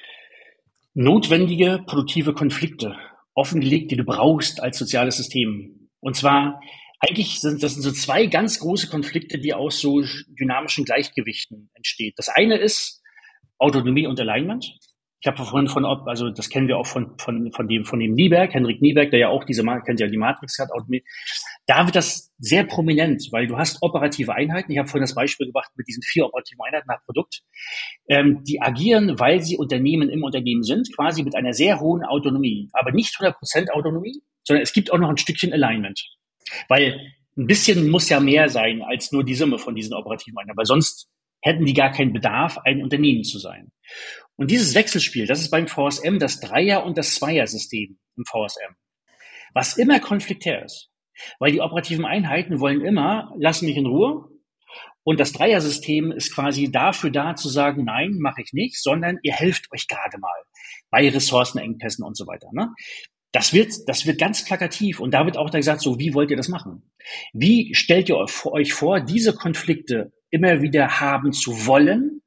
notwendige produktive Konflikte offengelegt, die du brauchst als soziales System. Und zwar eigentlich sind das so 2 ganz große Konflikte, die aus so dynamischen Gleichgewichten entstehen. Das eine ist Autonomie und Alignment. Ich habe vorhin also das kennen wir auch von dem Nieberg, Henrik Nieberg, der ja auch kennt ja die Matrix hat, Autonomie. Da wird das sehr prominent, weil du hast operative Einheiten. Ich habe vorhin das Beispiel gebracht mit diesen 4 operativen Einheiten nach Produkt. Die agieren, weil sie Unternehmen im Unternehmen sind, quasi mit einer sehr hohen Autonomie. Aber nicht 100% Autonomie, sondern es gibt auch noch ein Stückchen Alignment. Weil ein bisschen muss ja mehr sein als nur die Summe von diesen operativen Einheiten, weil sonst hätten die gar keinen Bedarf, ein Unternehmen zu sein. Und dieses Wechselspiel, das ist beim VSM das Dreier- und das Zweier-System im VSM, was immer konfliktär ist. Weil die operativen Einheiten wollen immer, lass mich in Ruhe. Und das Dreier-System ist quasi dafür da zu sagen, nein, mache ich nicht, sondern ihr helft euch gerade mal bei Ressourcenengpässen und so weiter. Ne? Das wird ganz plakativ. Und da wird auch da gesagt, so, wie wollt ihr das machen? Wie stellt ihr euch vor, diese Konflikte immer wieder haben zu wollen,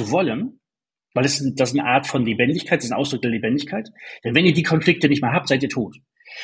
weil das ist eine Art von Lebendigkeit, das ist ein Ausdruck der Lebendigkeit. Denn wenn ihr die Konflikte nicht mehr habt, seid ihr tot.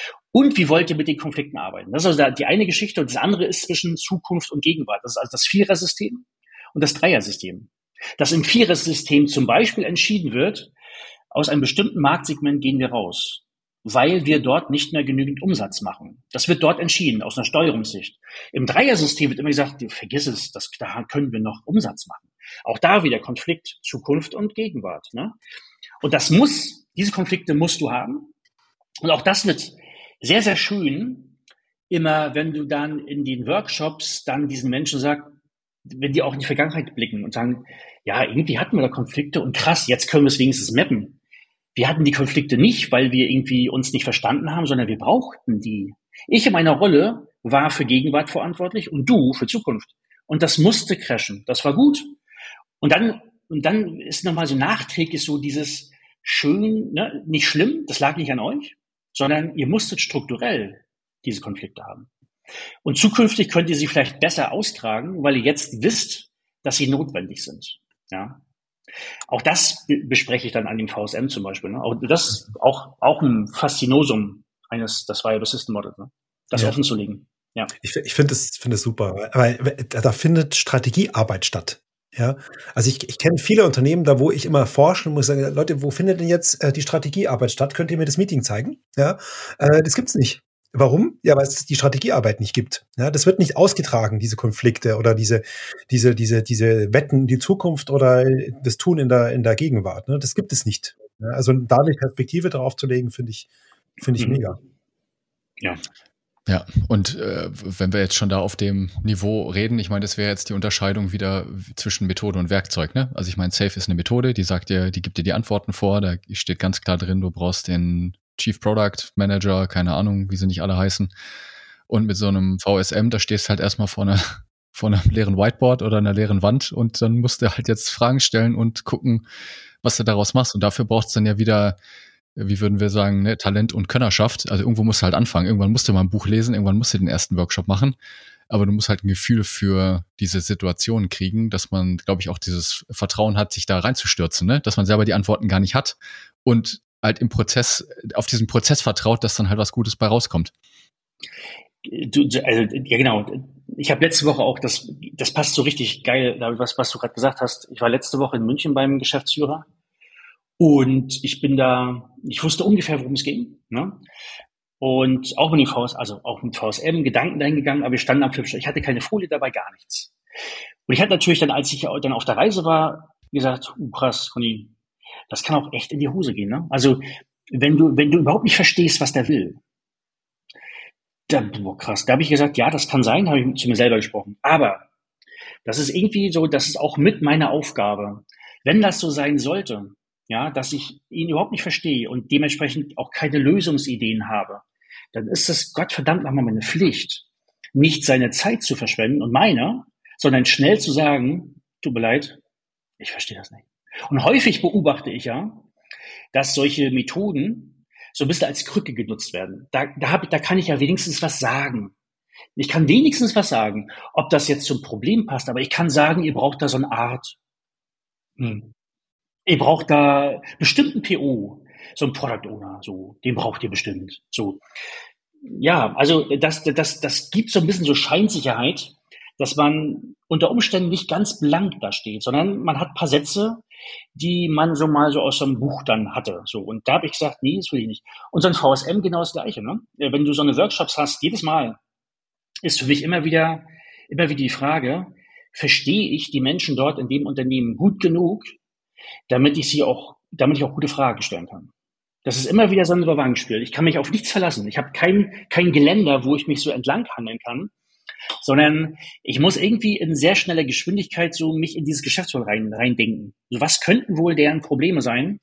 Und wie wollt ihr mit den Konflikten arbeiten? Das ist also die eine Geschichte. Und das andere ist zwischen Zukunft und Gegenwart. Das ist also das Vierer-System und das Dreier-System. Dass im Vierer-System zum Beispiel entschieden wird, aus einem bestimmten Marktsegment gehen wir raus, weil wir dort nicht mehr genügend Umsatz machen. Das wird dort entschieden, aus einer Steuerungssicht. Im Dreier-System wird immer gesagt, vergiss es, da können wir noch Umsatz machen. Auch da wieder Konflikt, Zukunft und Gegenwart. Ne? Und diese Konflikte musst du haben. Und auch das wird sehr, sehr schön, immer wenn du dann in den Workshops dann diesen Menschen sagst, wenn die auch in die Vergangenheit blicken und sagen, ja, irgendwie hatten wir da Konflikte und krass, jetzt können wir es wenigstens mappen. Wir hatten die Konflikte nicht, weil wir irgendwie uns nicht verstanden haben, sondern wir brauchten die. Ich in meiner Rolle war für Gegenwart verantwortlich und du für Zukunft. Und das musste crashen. Das war gut. Und dann ist nochmal so nachträglich so dieses schön, ne, nicht schlimm, das lag nicht an euch, sondern ihr musstet strukturell diese Konflikte haben. Und zukünftig könnt ihr sie vielleicht besser austragen, weil ihr jetzt wisst, dass sie notwendig sind. Ja. Auch das bespreche ich dann an dem VSM zum Beispiel. Ne? Auch das ist auch ein Faszinosum das Viable System Model, ne? Das offen zu legen. Ja. Ich finde es super, weil da findet Strategiearbeit statt. Ja, also ich kenne viele Unternehmen, da wo ich immer forschen muss, sagen, Leute, wo findet denn jetzt die Strategiearbeit statt? Könnt ihr mir das Meeting zeigen? Ja, das gibt's nicht. Warum? Ja, weil es die Strategiearbeit nicht gibt. Ja, das wird nicht ausgetragen, diese Konflikte oder diese Wetten in die Zukunft oder das Tun in der Gegenwart. Ne? Das gibt es nicht. Ja, also da eine Perspektive drauf zu legen, finde ich mega. Ja. Ja, und wenn wir jetzt schon da auf dem Niveau reden, ich meine, das wäre jetzt die Unterscheidung wieder zwischen Methode und Werkzeug, ne? Also ich meine, Safe ist eine Methode, die gibt dir die Antworten vor, da steht ganz klar drin, du brauchst den Chief Product Manager, keine Ahnung, wie sie nicht alle heißen. Und mit so einem VSM, da stehst du halt erstmal vor einem leeren Whiteboard oder einer leeren Wand und dann musst du halt jetzt Fragen stellen und gucken, was du daraus machst. Und dafür braucht es dann ja wieder, wie würden wir sagen, ne, Talent und Könnerschaft. Also irgendwo musst du halt anfangen. Irgendwann musst du mal ein Buch lesen, irgendwann musst du den ersten Workshop machen. Aber du musst halt ein Gefühl für diese Situation kriegen, dass man, glaube ich, auch dieses Vertrauen hat, sich da reinzustürzen, ne? Dass man selber die Antworten gar nicht hat und halt auf diesen Prozess vertraut, dass dann halt was Gutes bei rauskommt. Ja, genau. Ich habe letzte Woche auch, das passt so richtig geil, was du gerade gesagt hast. Ich war letzte Woche in München beim Geschäftsführer und ich wusste ungefähr, worum es ging. Ne? Und auch mit dem VSM Gedanken dahin gegangen, aber wir standen am Flipchart. Ich hatte keine Folie dabei, gar nichts. Und ich hatte natürlich dann, als ich dann auf der Reise war, gesagt, krass, Conny, das kann auch echt in die Hose gehen. Ne? Also wenn du überhaupt nicht verstehst, was der will, krass. Da habe ich gesagt, ja, das kann sein, habe ich zu mir selber gesprochen. Aber das ist irgendwie so, das ist auch mit meiner Aufgabe. Wenn das so sein sollte, ja, dass ich ihn überhaupt nicht verstehe und dementsprechend auch keine Lösungsideen habe, dann ist es Gottverdammt nochmal meine Pflicht, nicht seine Zeit zu verschwenden und sondern schnell zu sagen, tut mir leid, ich verstehe das nicht. Und häufig beobachte ich ja, dass solche Methoden so ein bisschen als Krücke genutzt werden. Da kann ich ja wenigstens was sagen. Ich kann wenigstens was sagen, ob das jetzt zum Problem passt, aber ich kann sagen, ihr braucht da so eine Art. Ihr braucht da bestimmten PO, so einen Product Owner, so, den braucht ihr bestimmt. So. Ja, also das gibt so ein bisschen so Scheinsicherheit, dass man unter Umständen nicht ganz blank da steht, sondern man hat ein paar Sätze, die man so mal so aus so einem Buch dann hatte. So. Und da habe ich gesagt, nee, das will ich nicht. Und so ein VSM genau das Gleiche. Ne? Wenn du so eine Workshops hast, jedes Mal, ist für mich immer wieder die Frage, verstehe ich die Menschen dort in dem Unternehmen gut genug, damit ich auch gute Fragen stellen kann? Das ist immer wieder so ein Überwangungsspiel. Ich kann mich auf nichts verlassen. Ich habe kein Geländer, wo ich mich so entlanghangeln kann, sondern ich muss irgendwie in sehr schneller Geschwindigkeit so mich in dieses Geschäftsmodell reindenken. So, was könnten wohl deren Probleme sein,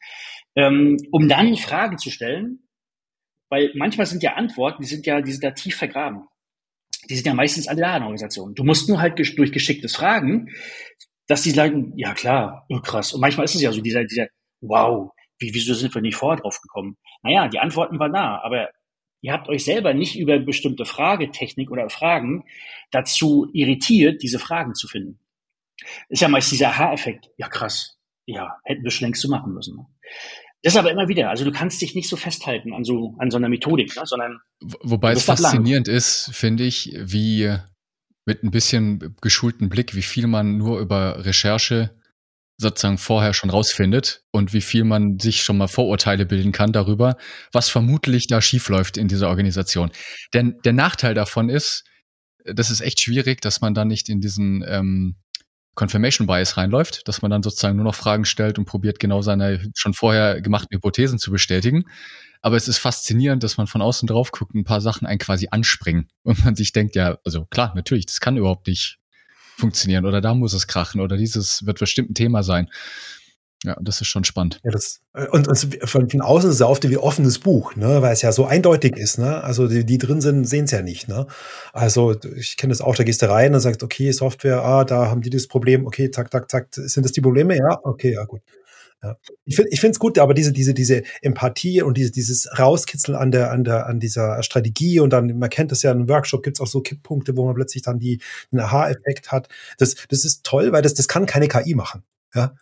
um dann Fragen zu stellen, weil manchmal sind ja Antworten, die sind da tief vergraben. Die sind ja meistens alle da in der Organisation. Du musst nur halt durch geschicktes Fragen, dass die sagen, ja klar, krass. Und manchmal ist es ja so dieser wow, wieso sind wir nicht vorher drauf gekommen? Naja, die Antworten waren da, aber ihr habt euch selber nicht über bestimmte Fragetechnik oder Fragen dazu irritiert, diese Fragen zu finden. Ist ja meist dieser Aha-Effekt. Ja, krass. Ja, hätten wir schon längst so machen müssen. Das ist aber immer wieder. Also du kannst dich nicht so festhalten an so einer Methodik, ne, sondern wobei es faszinierend ist, finde ich, wie mit ein bisschen geschulten Blick, wie viel man nur über Recherche sozusagen vorher schon rausfindet und wie viel man sich schon mal Vorurteile bilden kann darüber, was vermutlich da schiefläuft in dieser Organisation. Denn der Nachteil davon ist, das ist echt schwierig, dass man dann nicht in diesen Confirmation Bias reinläuft, dass man dann sozusagen nur noch Fragen stellt und probiert, genau seine schon vorher gemachten Hypothesen zu bestätigen. Aber es ist faszinierend, dass man von außen drauf guckt und ein paar Sachen einen quasi anspringen und man sich denkt, ja, also klar, natürlich, das kann überhaupt nicht funktionieren oder da muss es krachen oder dieses wird bestimmt ein Thema sein. Ja, das ist schon spannend. Ja, und von außen ist es oft wie offenes Buch, ne, weil es ja so eindeutig ist, ne? Also die drin sind, sehen es ja nicht, ne? Also ich kenne das auch, da gehst du rein und sagst, okay, Software, da haben die das Problem, okay, zack, zack, zack, sind das die Probleme? Ja, okay, ja, gut. Ja. Ich finde es gut, aber diese Empathie und dieses Rauskitzeln an dieser Strategie und dann, man kennt das ja, im Workshop gibt es auch so Kipppunkte, wo man plötzlich dann einen Aha-Effekt hat. Das ist toll, weil das kann keine KI machen. Ja.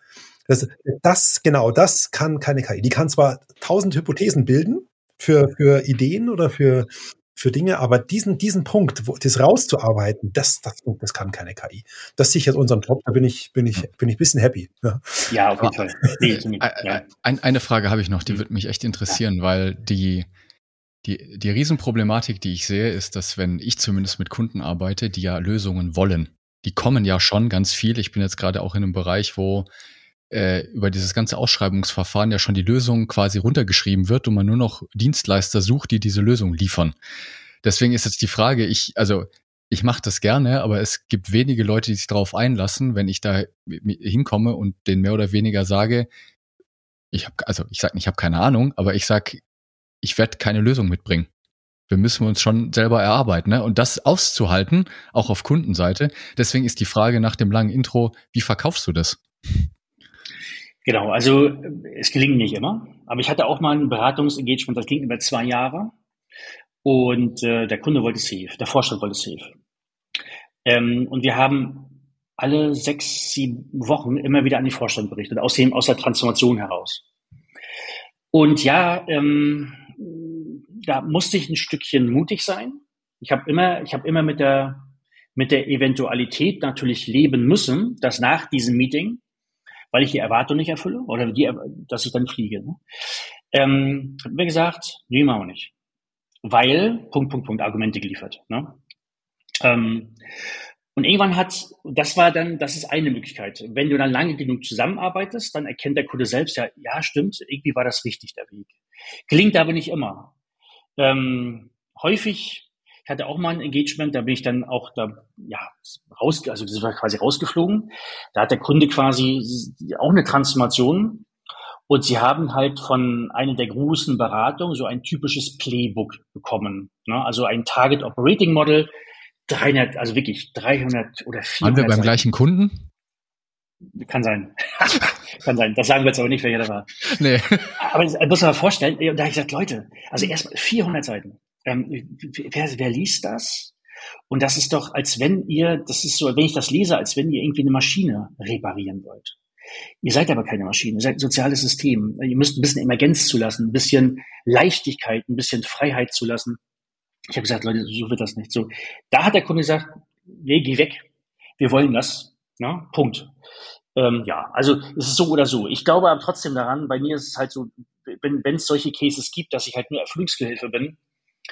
Das kann keine KI. Die kann zwar 1000 Hypothesen bilden für Ideen oder für Dinge, aber diesen Punkt, das rauszuarbeiten, das kann keine KI. Das sichert unseren Job, da bin ich ein bisschen happy. Ja, auf jeden Fall. Eine Frage habe ich noch, die würde mich echt interessieren, weil die Riesenproblematik, die ich sehe, ist, dass wenn ich zumindest mit Kunden arbeite, die ja Lösungen wollen, die kommen ja schon ganz viel. Ich bin jetzt gerade auch in einem Bereich, wo über dieses ganze Ausschreibungsverfahren ja schon die Lösung quasi runtergeschrieben wird und man nur noch Dienstleister sucht, die diese Lösung liefern. Deswegen ist jetzt die Frage, ich mache das gerne, aber es gibt wenige Leute, die sich darauf einlassen, wenn ich da hinkomme und denen mehr oder weniger sage, ich sage nicht, ich habe keine Ahnung, aber ich sage, ich werde keine Lösung mitbringen. Wir müssen uns schon selber erarbeiten, ne? Und das auszuhalten, auch auf Kundenseite. Deswegen ist die Frage nach dem langen Intro, wie verkaufst du das? Genau, also es gelingt nicht immer, aber ich hatte auch mal ein Beratungsengagement, das ging über 2 Jahre und der Kunde wollte safe, der Vorstand wollte safe. Und wir haben alle 6, 7 Wochen immer wieder an den Vorstand berichtet, aus der Transformation heraus. Und ja, da musste ich ein Stückchen mutig sein. Ich habe immer mit der Eventualität natürlich leben müssen, dass nach diesem Meeting, weil ich die Erwartung nicht erfülle oder dass ich dann fliege. Ne? Hat mir gesagt, nee, machen wir nicht. Weil, Argumente geliefert. Ne? Und irgendwann das ist eine Möglichkeit. Wenn du dann lange genug zusammenarbeitest, dann erkennt der Kunde selbst, ja, stimmt, irgendwie war das richtig, der Weg. Gelingt aber nicht immer. Häufig, ich hatte auch mal ein Engagement, da bin ich dann auch also das war quasi rausgeflogen. Da hat der Kunde quasi auch eine Transformation und sie haben halt von einer der großen Beratungen so ein typisches Playbook bekommen. Ne? Also ein Target Operating Model, 300 oder 400 Waren wir beim Seiten. Gleichen Kunden? Kann sein. Kann sein. Das sagen wir jetzt aber nicht, welcher das war. Nee. Aber das muss man mal vorstellen, da habe ich gesagt, Leute, also erstmal 400 Seiten. Wer liest das? Und das ist doch, das ist so, wenn ich das lese, als wenn ihr irgendwie eine Maschine reparieren wollt. Ihr seid aber keine Maschine, ihr seid ein soziales System. Ihr müsst ein bisschen Emergenz zulassen, ein bisschen Leichtigkeit, ein bisschen Freiheit zulassen. Ich habe gesagt, Leute, so wird das nicht. So, da hat der Kunde gesagt, nee, geh weg. Wir wollen das. Ja, Punkt. Also es ist so oder so. Ich glaube aber trotzdem daran, bei mir ist es halt so, wenn es solche Cases gibt, dass ich halt nur Erfüllungsgehilfe bin,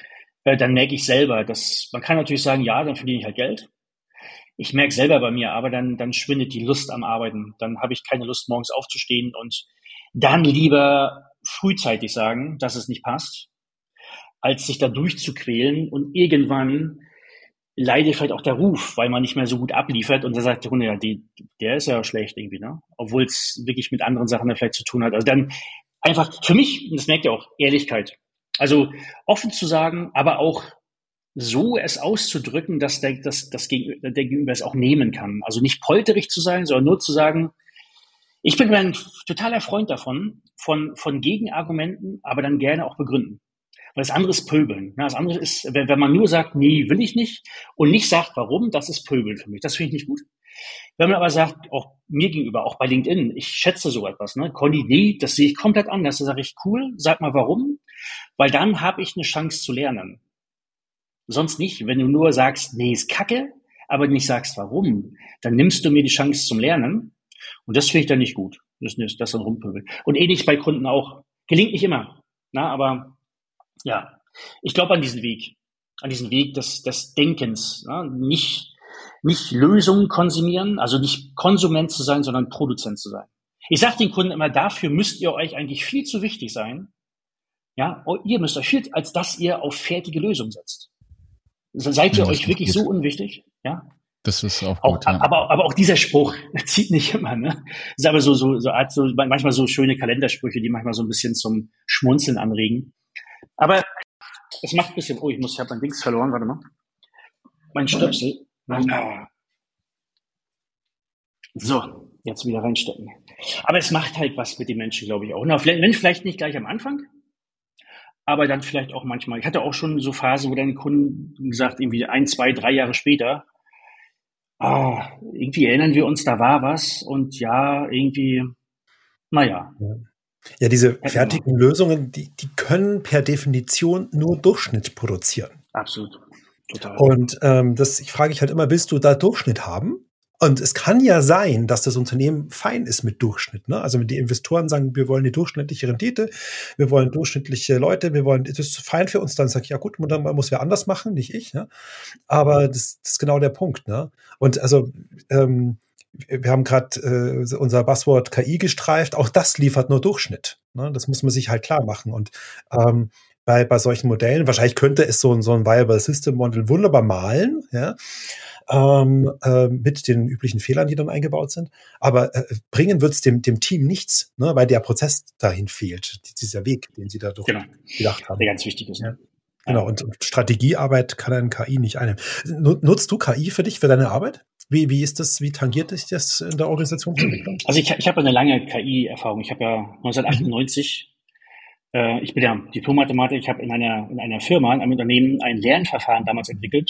dann merke ich selber, dass man kann natürlich sagen, ja, dann verdiene ich halt Geld. Ich merke selber bei mir, aber dann schwindet die Lust am Arbeiten. Dann habe ich keine Lust, morgens aufzustehen und dann lieber frühzeitig sagen, dass es nicht passt, als sich da durchzuquälen und irgendwann leidet vielleicht auch der Ruf, weil man nicht mehr so gut abliefert und da sagt der Kunde, ja, der ist ja schlecht irgendwie, ne? Obwohl es wirklich mit anderen Sachen da vielleicht zu tun hat. Also dann einfach für mich, und das merkt ihr auch, Ehrlichkeit. Also offen zu sagen, aber auch so es auszudrücken, dass der Gegenüber es auch nehmen kann. Also nicht polterig zu sein, sondern nur zu sagen, ich bin ein totaler Freund davon, von Gegenargumenten, aber dann gerne auch begründen. Weil das andere ist Pöbeln. Das andere ist, wenn man nur sagt, nee, will ich nicht und nicht sagt, warum, das ist Pöbeln für mich. Das finde ich nicht gut. Wenn man aber sagt, auch mir gegenüber, auch bei LinkedIn, ich schätze so etwas, ne? Conny, nee, das sehe ich komplett anders. Da sage ich, cool, sag mal warum, weil dann habe ich eine Chance zu lernen. Sonst nicht. Wenn du nur sagst, nee, ist Kacke, aber nicht sagst, warum, dann nimmst du mir die Chance zum Lernen und das finde ich dann nicht gut. Das dann rumpöbeln. Und ähnlich bei Kunden auch. Gelingt nicht immer. Aber ja, ich glaube an diesen Weg des Denkens. Nicht Lösungen konsumieren, also nicht Konsument zu sein, sondern Produzent zu sein. Ich sage den Kunden immer, dafür müsst ihr euch eigentlich viel zu wichtig sein. Ja, ihr müsst euch viel, als dass ihr auf fertige Lösungen setzt. Seid ihr euch wirklich so unwichtig? Ja. Das ist auch gut. Ja. Aber auch dieser Spruch zieht nicht immer, ne? Das ist aber so manchmal so schöne Kalendersprüche, die manchmal so ein bisschen zum Schmunzeln anregen. Aber es macht ein bisschen, ich habe mein Dings verloren, warte mal. Mein Stöpsel. So, jetzt wieder reinstecken. Aber es macht halt was mit den Menschen, glaube ich auch. Vielleicht nicht gleich am Anfang, aber dann vielleicht auch manchmal. Ich hatte auch schon so Phasen, wo dann Kunden gesagt, irgendwie 1, 2, 3 Jahre später, irgendwie erinnern wir uns, da war was und ja, irgendwie, naja. Ja, diese fertigen Lösungen, die können per Definition nur Durchschnitt produzieren. Absolut. Total. Und ich frage ich halt immer, willst du da Durchschnitt haben? Und es kann ja sein, dass das Unternehmen fein ist mit Durchschnitt. Ne? Also wenn die Investoren sagen, wir wollen die durchschnittliche Rendite, wir wollen durchschnittliche Leute, das ist fein für uns, dann sage ich, ja gut, man muss wer anders machen, nicht ich. Ne? Aber das ist genau der Punkt. Ne? Und also wir haben gerade unser Buzzword KI gestreift, auch das liefert nur Durchschnitt. Ne? Das muss man sich halt klar machen. Und bei solchen Modellen, wahrscheinlich könnte es so ein Viable System Model wunderbar malen, ja, mit den üblichen Fehlern, die dann eingebaut sind. Aber bringen wird es dem Team nichts, ne, weil der Prozess dahin fehlt, dieser Weg, den sie dadurch gedacht haben. Der ganz wichtig ist. Ja. Genau, und Strategiearbeit kann ein KI nicht einnehmen. Nutzt du KI für dich, für deine Arbeit? Wie ist das, wie tangiert dich das in der Organisationsentwicklung? Also ich habe eine lange KI-Erfahrung. Ich habe ja 1998 ich bin ja Diplom-Mathematiker, ich habe in einer Firma, in einem Unternehmen ein Lernverfahren damals entwickelt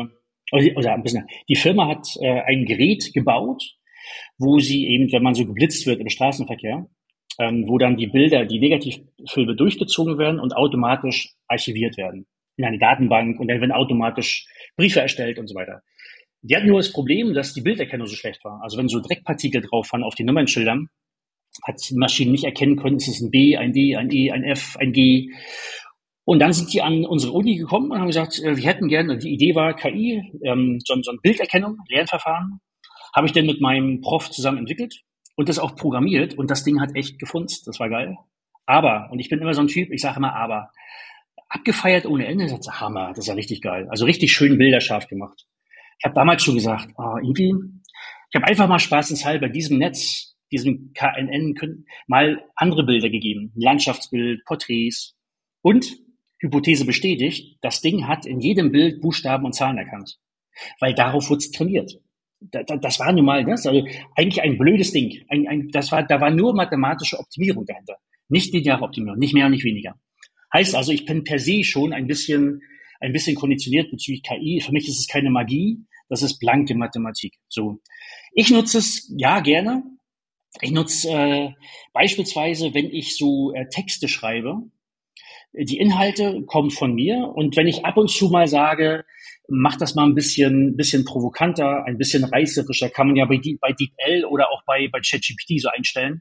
die Firma hat ein Gerät gebaut, wo sie eben, wenn man so geblitzt wird im Straßenverkehr, wo dann die Bilder, die Negativfilme durchgezogen werden und automatisch archiviert werden in eine Datenbank und dann werden automatisch Briefe erstellt und so weiter. Die hatten nur das Problem, dass die Bilderkennung so schlecht war. Also wenn so Dreckpartikel drauf waren auf den Nummernschildern, hat die Maschinen nicht erkennen können, es ist ein B, ein D, ein E, ein F, ein G. Und dann sind die an unsere Uni gekommen und haben gesagt, wir hätten gerne, die Idee war KI, so ein Bilderkennung, Lernverfahren, habe ich dann mit meinem Prof zusammen entwickelt und das auch programmiert und das Ding hat echt gefunzt, das war geil. Aber, und ich bin immer so ein Typ, ich sage immer aber, abgefeiert ohne Ende, das ist Hammer, das ist ja richtig geil. Also richtig schön bilderscharf gemacht. Ich habe damals schon gesagt, ich habe einfach mal spaßenshalber diesem Netz, diesem KNN mal andere Bilder gegeben. Landschaftsbild, Porträts. Und Hypothese bestätigt, das Ding hat in jedem Bild Buchstaben und Zahlen erkannt. Weil darauf wurde es trainiert. Das war nun mal, also eigentlich ein blödes Ding. Da war nur mathematische Optimierung dahinter. Nicht lineare Optimierung, nicht mehr und nicht weniger. Heißt also, ich bin per se schon ein bisschen konditioniert bezüglich KI. Für mich ist es keine Magie, das ist blanke Mathematik. So. Ich nutze es, ja, gerne. Ich nutze beispielsweise, wenn ich so Texte schreibe, die Inhalte kommen von mir und wenn ich ab und zu mal sage, mach das mal ein bisschen provokanter, ein bisschen reißerischer, kann man ja bei DeepL oder auch bei ChatGPT so einstellen.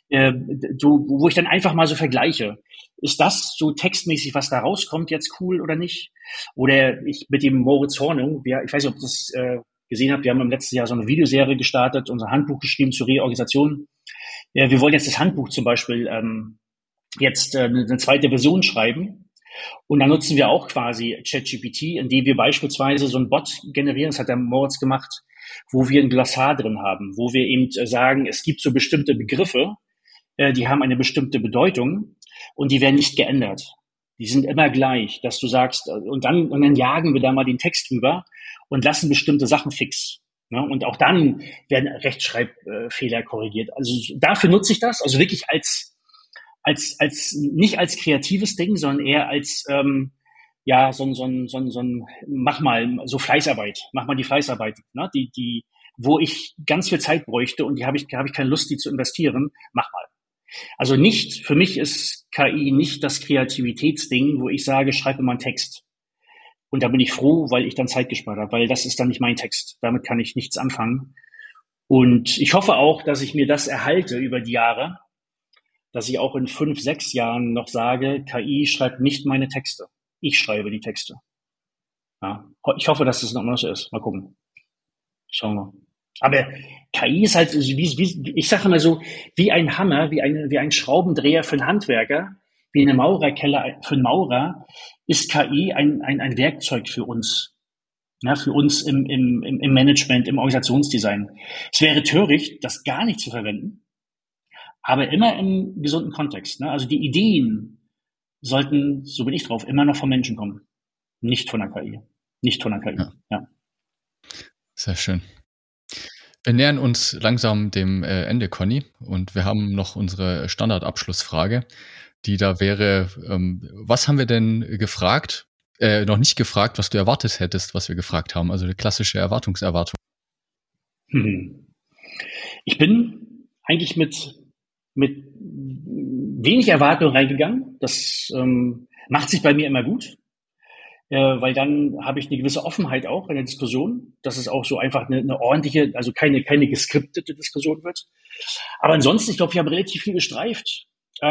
wo ich dann einfach mal so vergleiche. Ist das so textmäßig, was da rauskommt, jetzt cool oder nicht? Oder ich mit dem Moritz Hornung, ich weiß nicht, ob ihr das gesehen habt, wir haben im letzten Jahr so eine Videoserie gestartet, unser Handbuch geschrieben zur Reorganisation. Wir wollen jetzt das Handbuch zum Beispiel jetzt eine zweite Version schreiben. Und dann nutzen wir auch quasi ChatGPT, indem wir beispielsweise so einen Bot generieren, das hat der Moritz gemacht, wo wir ein Glossar drin haben, wo wir eben sagen, es gibt so bestimmte Begriffe, die haben eine bestimmte Bedeutung und die werden nicht geändert. Die sind immer gleich, dass du sagst, und dann jagen wir da mal den Text rüber und lassen bestimmte Sachen fix. Ne? Und auch dann werden Rechtschreibfehler korrigiert. Also dafür nutze ich das, also wirklich als nicht als kreatives Ding, sondern eher als mach mal so Fleißarbeit, mach mal die Fleißarbeit, ne? Die wo ich ganz viel Zeit bräuchte und die habe ich keine Lust, die zu investieren, mach mal. Also für mich ist KI nicht das Kreativitätsding, wo ich sage, schreibe mal einen Text. Und da bin ich froh, weil ich dann Zeit gespart habe, weil das ist dann nicht mein Text. Damit kann ich nichts anfangen. Und ich hoffe auch, dass ich mir das erhalte über die Jahre, dass ich auch in 5, 6 Jahren noch sage, KI schreibt nicht meine Texte. Ich schreibe die Texte. Ja, ich hoffe, dass das noch immer so ist. Mal gucken. Schauen wir. Aber KI ist halt, ich sage immer so, wie ein Hammer, wie ein Schraubendreher für einen Handwerker, wie eine Maurerkelle für einen Maurer, ist KI ein Werkzeug für uns. Ja, für uns im Management, im Organisationsdesign. Es wäre töricht, das gar nicht zu verwenden, aber immer im gesunden Kontext. Ne? Also die Ideen sollten, so bin ich drauf, immer noch vom Menschen kommen. Nicht von der KI. Nicht von der KI. Ja. Sehr schön. Wir nähern uns langsam dem Ende, Conny, und wir haben noch unsere Standardabschlussfrage, die da wäre, was haben wir denn gefragt, noch nicht gefragt, was du erwartet hättest, was wir gefragt haben, also eine klassische Erwartungserwartung. Ich bin eigentlich mit wenig Erwartung reingegangen. Das macht sich bei mir immer gut. Weil dann habe ich eine gewisse Offenheit auch in der Diskussion, dass es auch so einfach eine ordentliche, also keine geskriptete Diskussion wird. Aber ansonsten, ich glaube, wir haben relativ viel gestreift.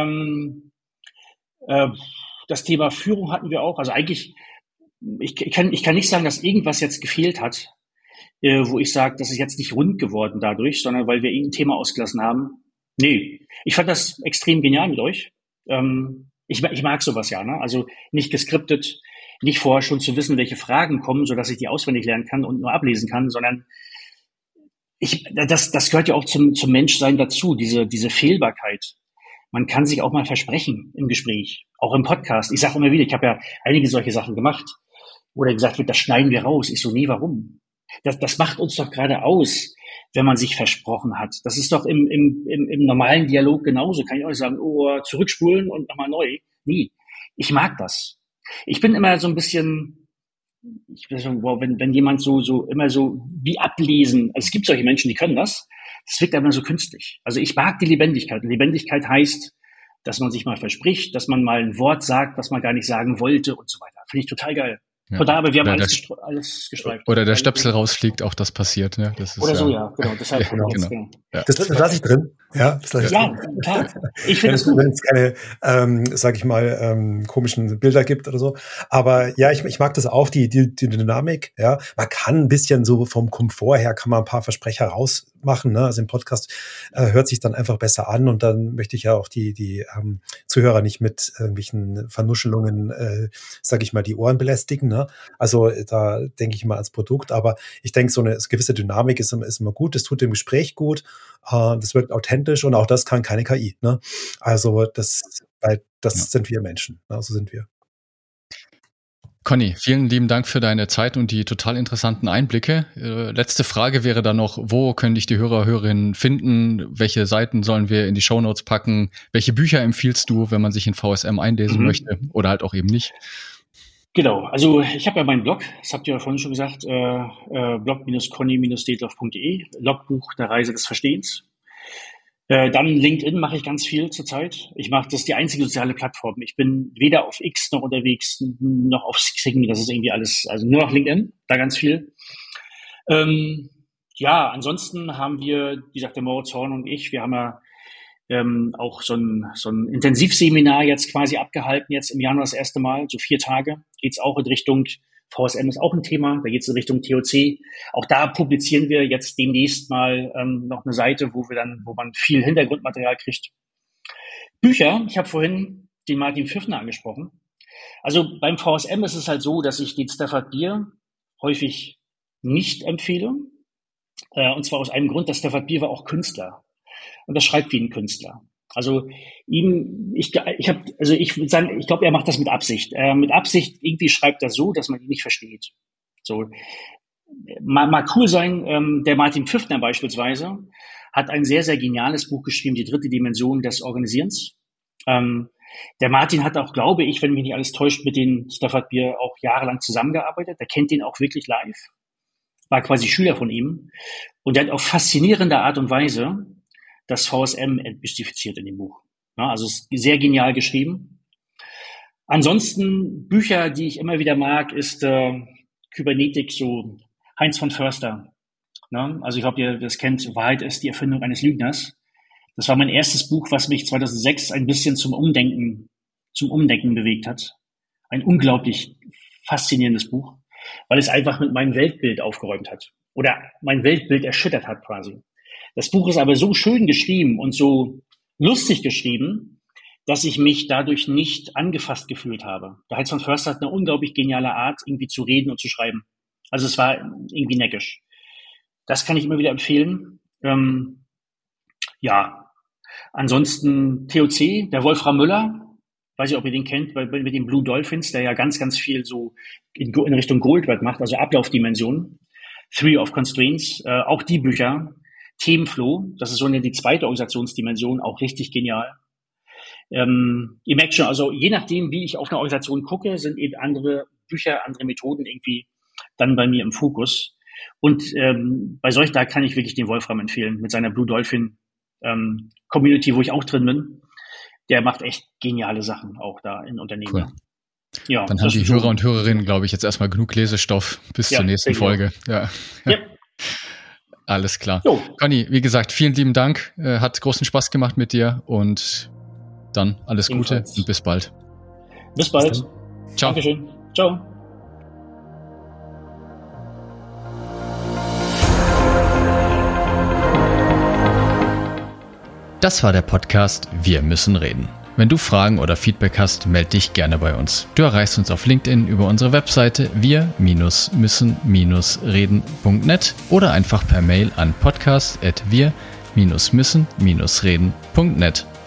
Das Thema Führung hatten wir auch. Also eigentlich, ich kann nicht sagen, dass irgendwas jetzt gefehlt hat, wo ich sage, das ist jetzt nicht rund geworden dadurch, sondern weil wir irgendein Thema ausgelassen haben. Nee, ich fand das extrem genial mit euch. Ich mag sowas ja, ne? Also nicht geskriptet, nicht vorher schon zu wissen, welche Fragen kommen, so dass ich die auswendig lernen kann und nur ablesen kann, sondern das gehört ja auch zum Menschsein dazu, diese Fehlbarkeit. Man kann sich auch mal versprechen im Gespräch, auch im Podcast. Ich sage immer wieder, ich habe ja einige solche Sachen gemacht, wo dann gesagt wird, das schneiden wir raus. Ich so, nee, warum? Das macht uns doch gerade aus, wenn man sich versprochen hat. Das ist doch im normalen Dialog genauso. Kann ich auch nicht sagen, zurückspulen und nochmal neu. Nee, ich mag das. Ich bin immer so ein bisschen, ich weiß nicht, wenn jemand so immer so wie ablesen, also es gibt solche Menschen, die können das wirkt immer so künstlich. Also ich mag die Lebendigkeit. Lebendigkeit heißt, dass man sich mal verspricht, dass man mal ein Wort sagt, was man gar nicht sagen wollte und so weiter. Finde ich total geil. Ja. Total, aber wir haben alles gestreift. Oder der Stöpsel rausfliegt, auch das passiert. Ne? Das ist, oder so, ja, genau. Deshalb genau. Ja. Das lasse ich drin. Ja, das lasse ich drin. Klar. Ich finde es gut. Wenn es keine, sag ich mal, komischen Bilder gibt oder so. Aber ja, ich mag das auch, die Dynamik. Ja, man kann ein bisschen so vom Komfort her, kann man ein paar Versprecher rausmachen. Ne? Also im Podcast hört sich dann einfach besser an und dann möchte ich ja auch die Zuhörer nicht mit irgendwelchen Vernuschelungen, sag ich mal, die Ohren belästigen. Ne? Also da denke ich mal ans Produkt, aber ich denke, so eine gewisse Dynamik ist immer gut, das tut dem Gespräch gut, das wirkt authentisch und auch das kann keine KI. Ne? Also das sind wir Menschen, ne? So sind wir. Conny, vielen lieben Dank für deine Zeit und die total interessanten Einblicke. Letzte Frage wäre dann noch, wo können dich die Hörerinnen finden? Welche Seiten sollen wir in die Shownotes packen? Welche Bücher empfiehlst du, wenn man sich in VSM einlesen möchte oder halt auch eben nicht? Genau, also ich habe ja meinen Blog, das habt ihr ja vorhin schon gesagt, blog-conny-detloff.de, Logbuch der Reise des Verstehens. Dann LinkedIn mache ich ganz viel zurzeit. Das ist die einzige soziale Plattform. Ich bin weder auf X noch unterwegs, noch auf Xing, das ist irgendwie alles, also nur auf LinkedIn, da ganz viel. Ansonsten haben wir, wie gesagt, der Moritz Horn und ich, wir haben ja auch so ein Intensivseminar jetzt quasi abgehalten, jetzt im Januar das erste Mal, so 4 Tage. Geht's auch in Richtung, VSM ist auch ein Thema, da geht's in Richtung TOC. Auch da publizieren wir jetzt demnächst mal noch eine Seite, wo man viel Hintergrundmaterial kriegt. Bücher, ich habe vorhin den Martin Pfiffner angesprochen. Also beim VSM ist es halt so, dass ich den Stafford Beer häufig nicht empfehle. Und zwar aus einem Grund, dass Stafford Beer war auch Künstler. Und das schreibt wie ein Künstler. Also ich würde sagen, ich glaube, er macht das mit Absicht. Mit Absicht irgendwie schreibt er so, dass man ihn nicht versteht. So, mag cool sein. Der Martin Pfiffner beispielsweise hat ein sehr, sehr geniales Buch geschrieben, Die dritte Dimension des Organisierens. Der Martin hat auch, glaube ich, wenn mich nicht alles täuscht, mit den Stafford Beer auch jahrelang zusammengearbeitet. Der kennt den auch wirklich live. War quasi Schüler von ihm. Und der hat auf faszinierende Art und Weise das VSM entmystifiziert in dem Buch. Ja, also ist sehr genial geschrieben. Ansonsten Bücher, die ich immer wieder mag, ist Kybernetik, so Heinz von Förster. Ne? Also ich glaube, ihr das kennt, Wahrheit ist die Erfindung eines Lügners. Das war mein erstes Buch, was mich 2006 ein bisschen zum Umdenken bewegt hat. Ein unglaublich faszinierendes Buch, weil es einfach mit meinem Weltbild aufgeräumt hat. Oder mein Weltbild erschüttert hat quasi. Das Buch ist aber so schön geschrieben und so lustig geschrieben, dass ich mich dadurch nicht angefasst gefühlt habe. Der Heinz von Förster hat eine unglaublich geniale Art, irgendwie zu reden und zu schreiben. Also es war irgendwie neckisch. Das kann ich immer wieder empfehlen. Ja, ansonsten TOC, der Wolfram Müller, weiß ich, ob ihr den kennt, mit den Blue Dolphins, der ja ganz, ganz viel so in Richtung Goldwert macht, also Ablaufdimensionen. Theory of Constraints, auch die Bücher. Themenflow, das ist so die zweite Organisationsdimension, auch richtig genial. Ihr merkt schon, also je nachdem, wie ich auf eine Organisation gucke, sind eben andere Bücher, andere Methoden irgendwie dann bei mir im Fokus. Und da kann ich wirklich den Wolfram empfehlen, mit seiner Blue Dolphin Community, wo ich auch drin bin. Der macht echt geniale Sachen auch da in Unternehmen. Cool. Ja, dann haben die Hörer und Hörerinnen, glaube ich, jetzt erstmal genug Lesestoff bis zur nächsten Folge. Ja. Alles klar. Jo. Conny, wie gesagt, vielen lieben Dank. Hat großen Spaß gemacht mit dir und dann alles Gute und bis bald. Bis bald. Ciao. Dankeschön. Ciao. Das war der Podcast Wir müssen reden. Wenn du Fragen oder Feedback hast, melde dich gerne bei uns. Du erreichst uns auf LinkedIn über unsere Webseite wir-müssen-reden.net oder einfach per Mail an podcast@wir-müssen-reden.net.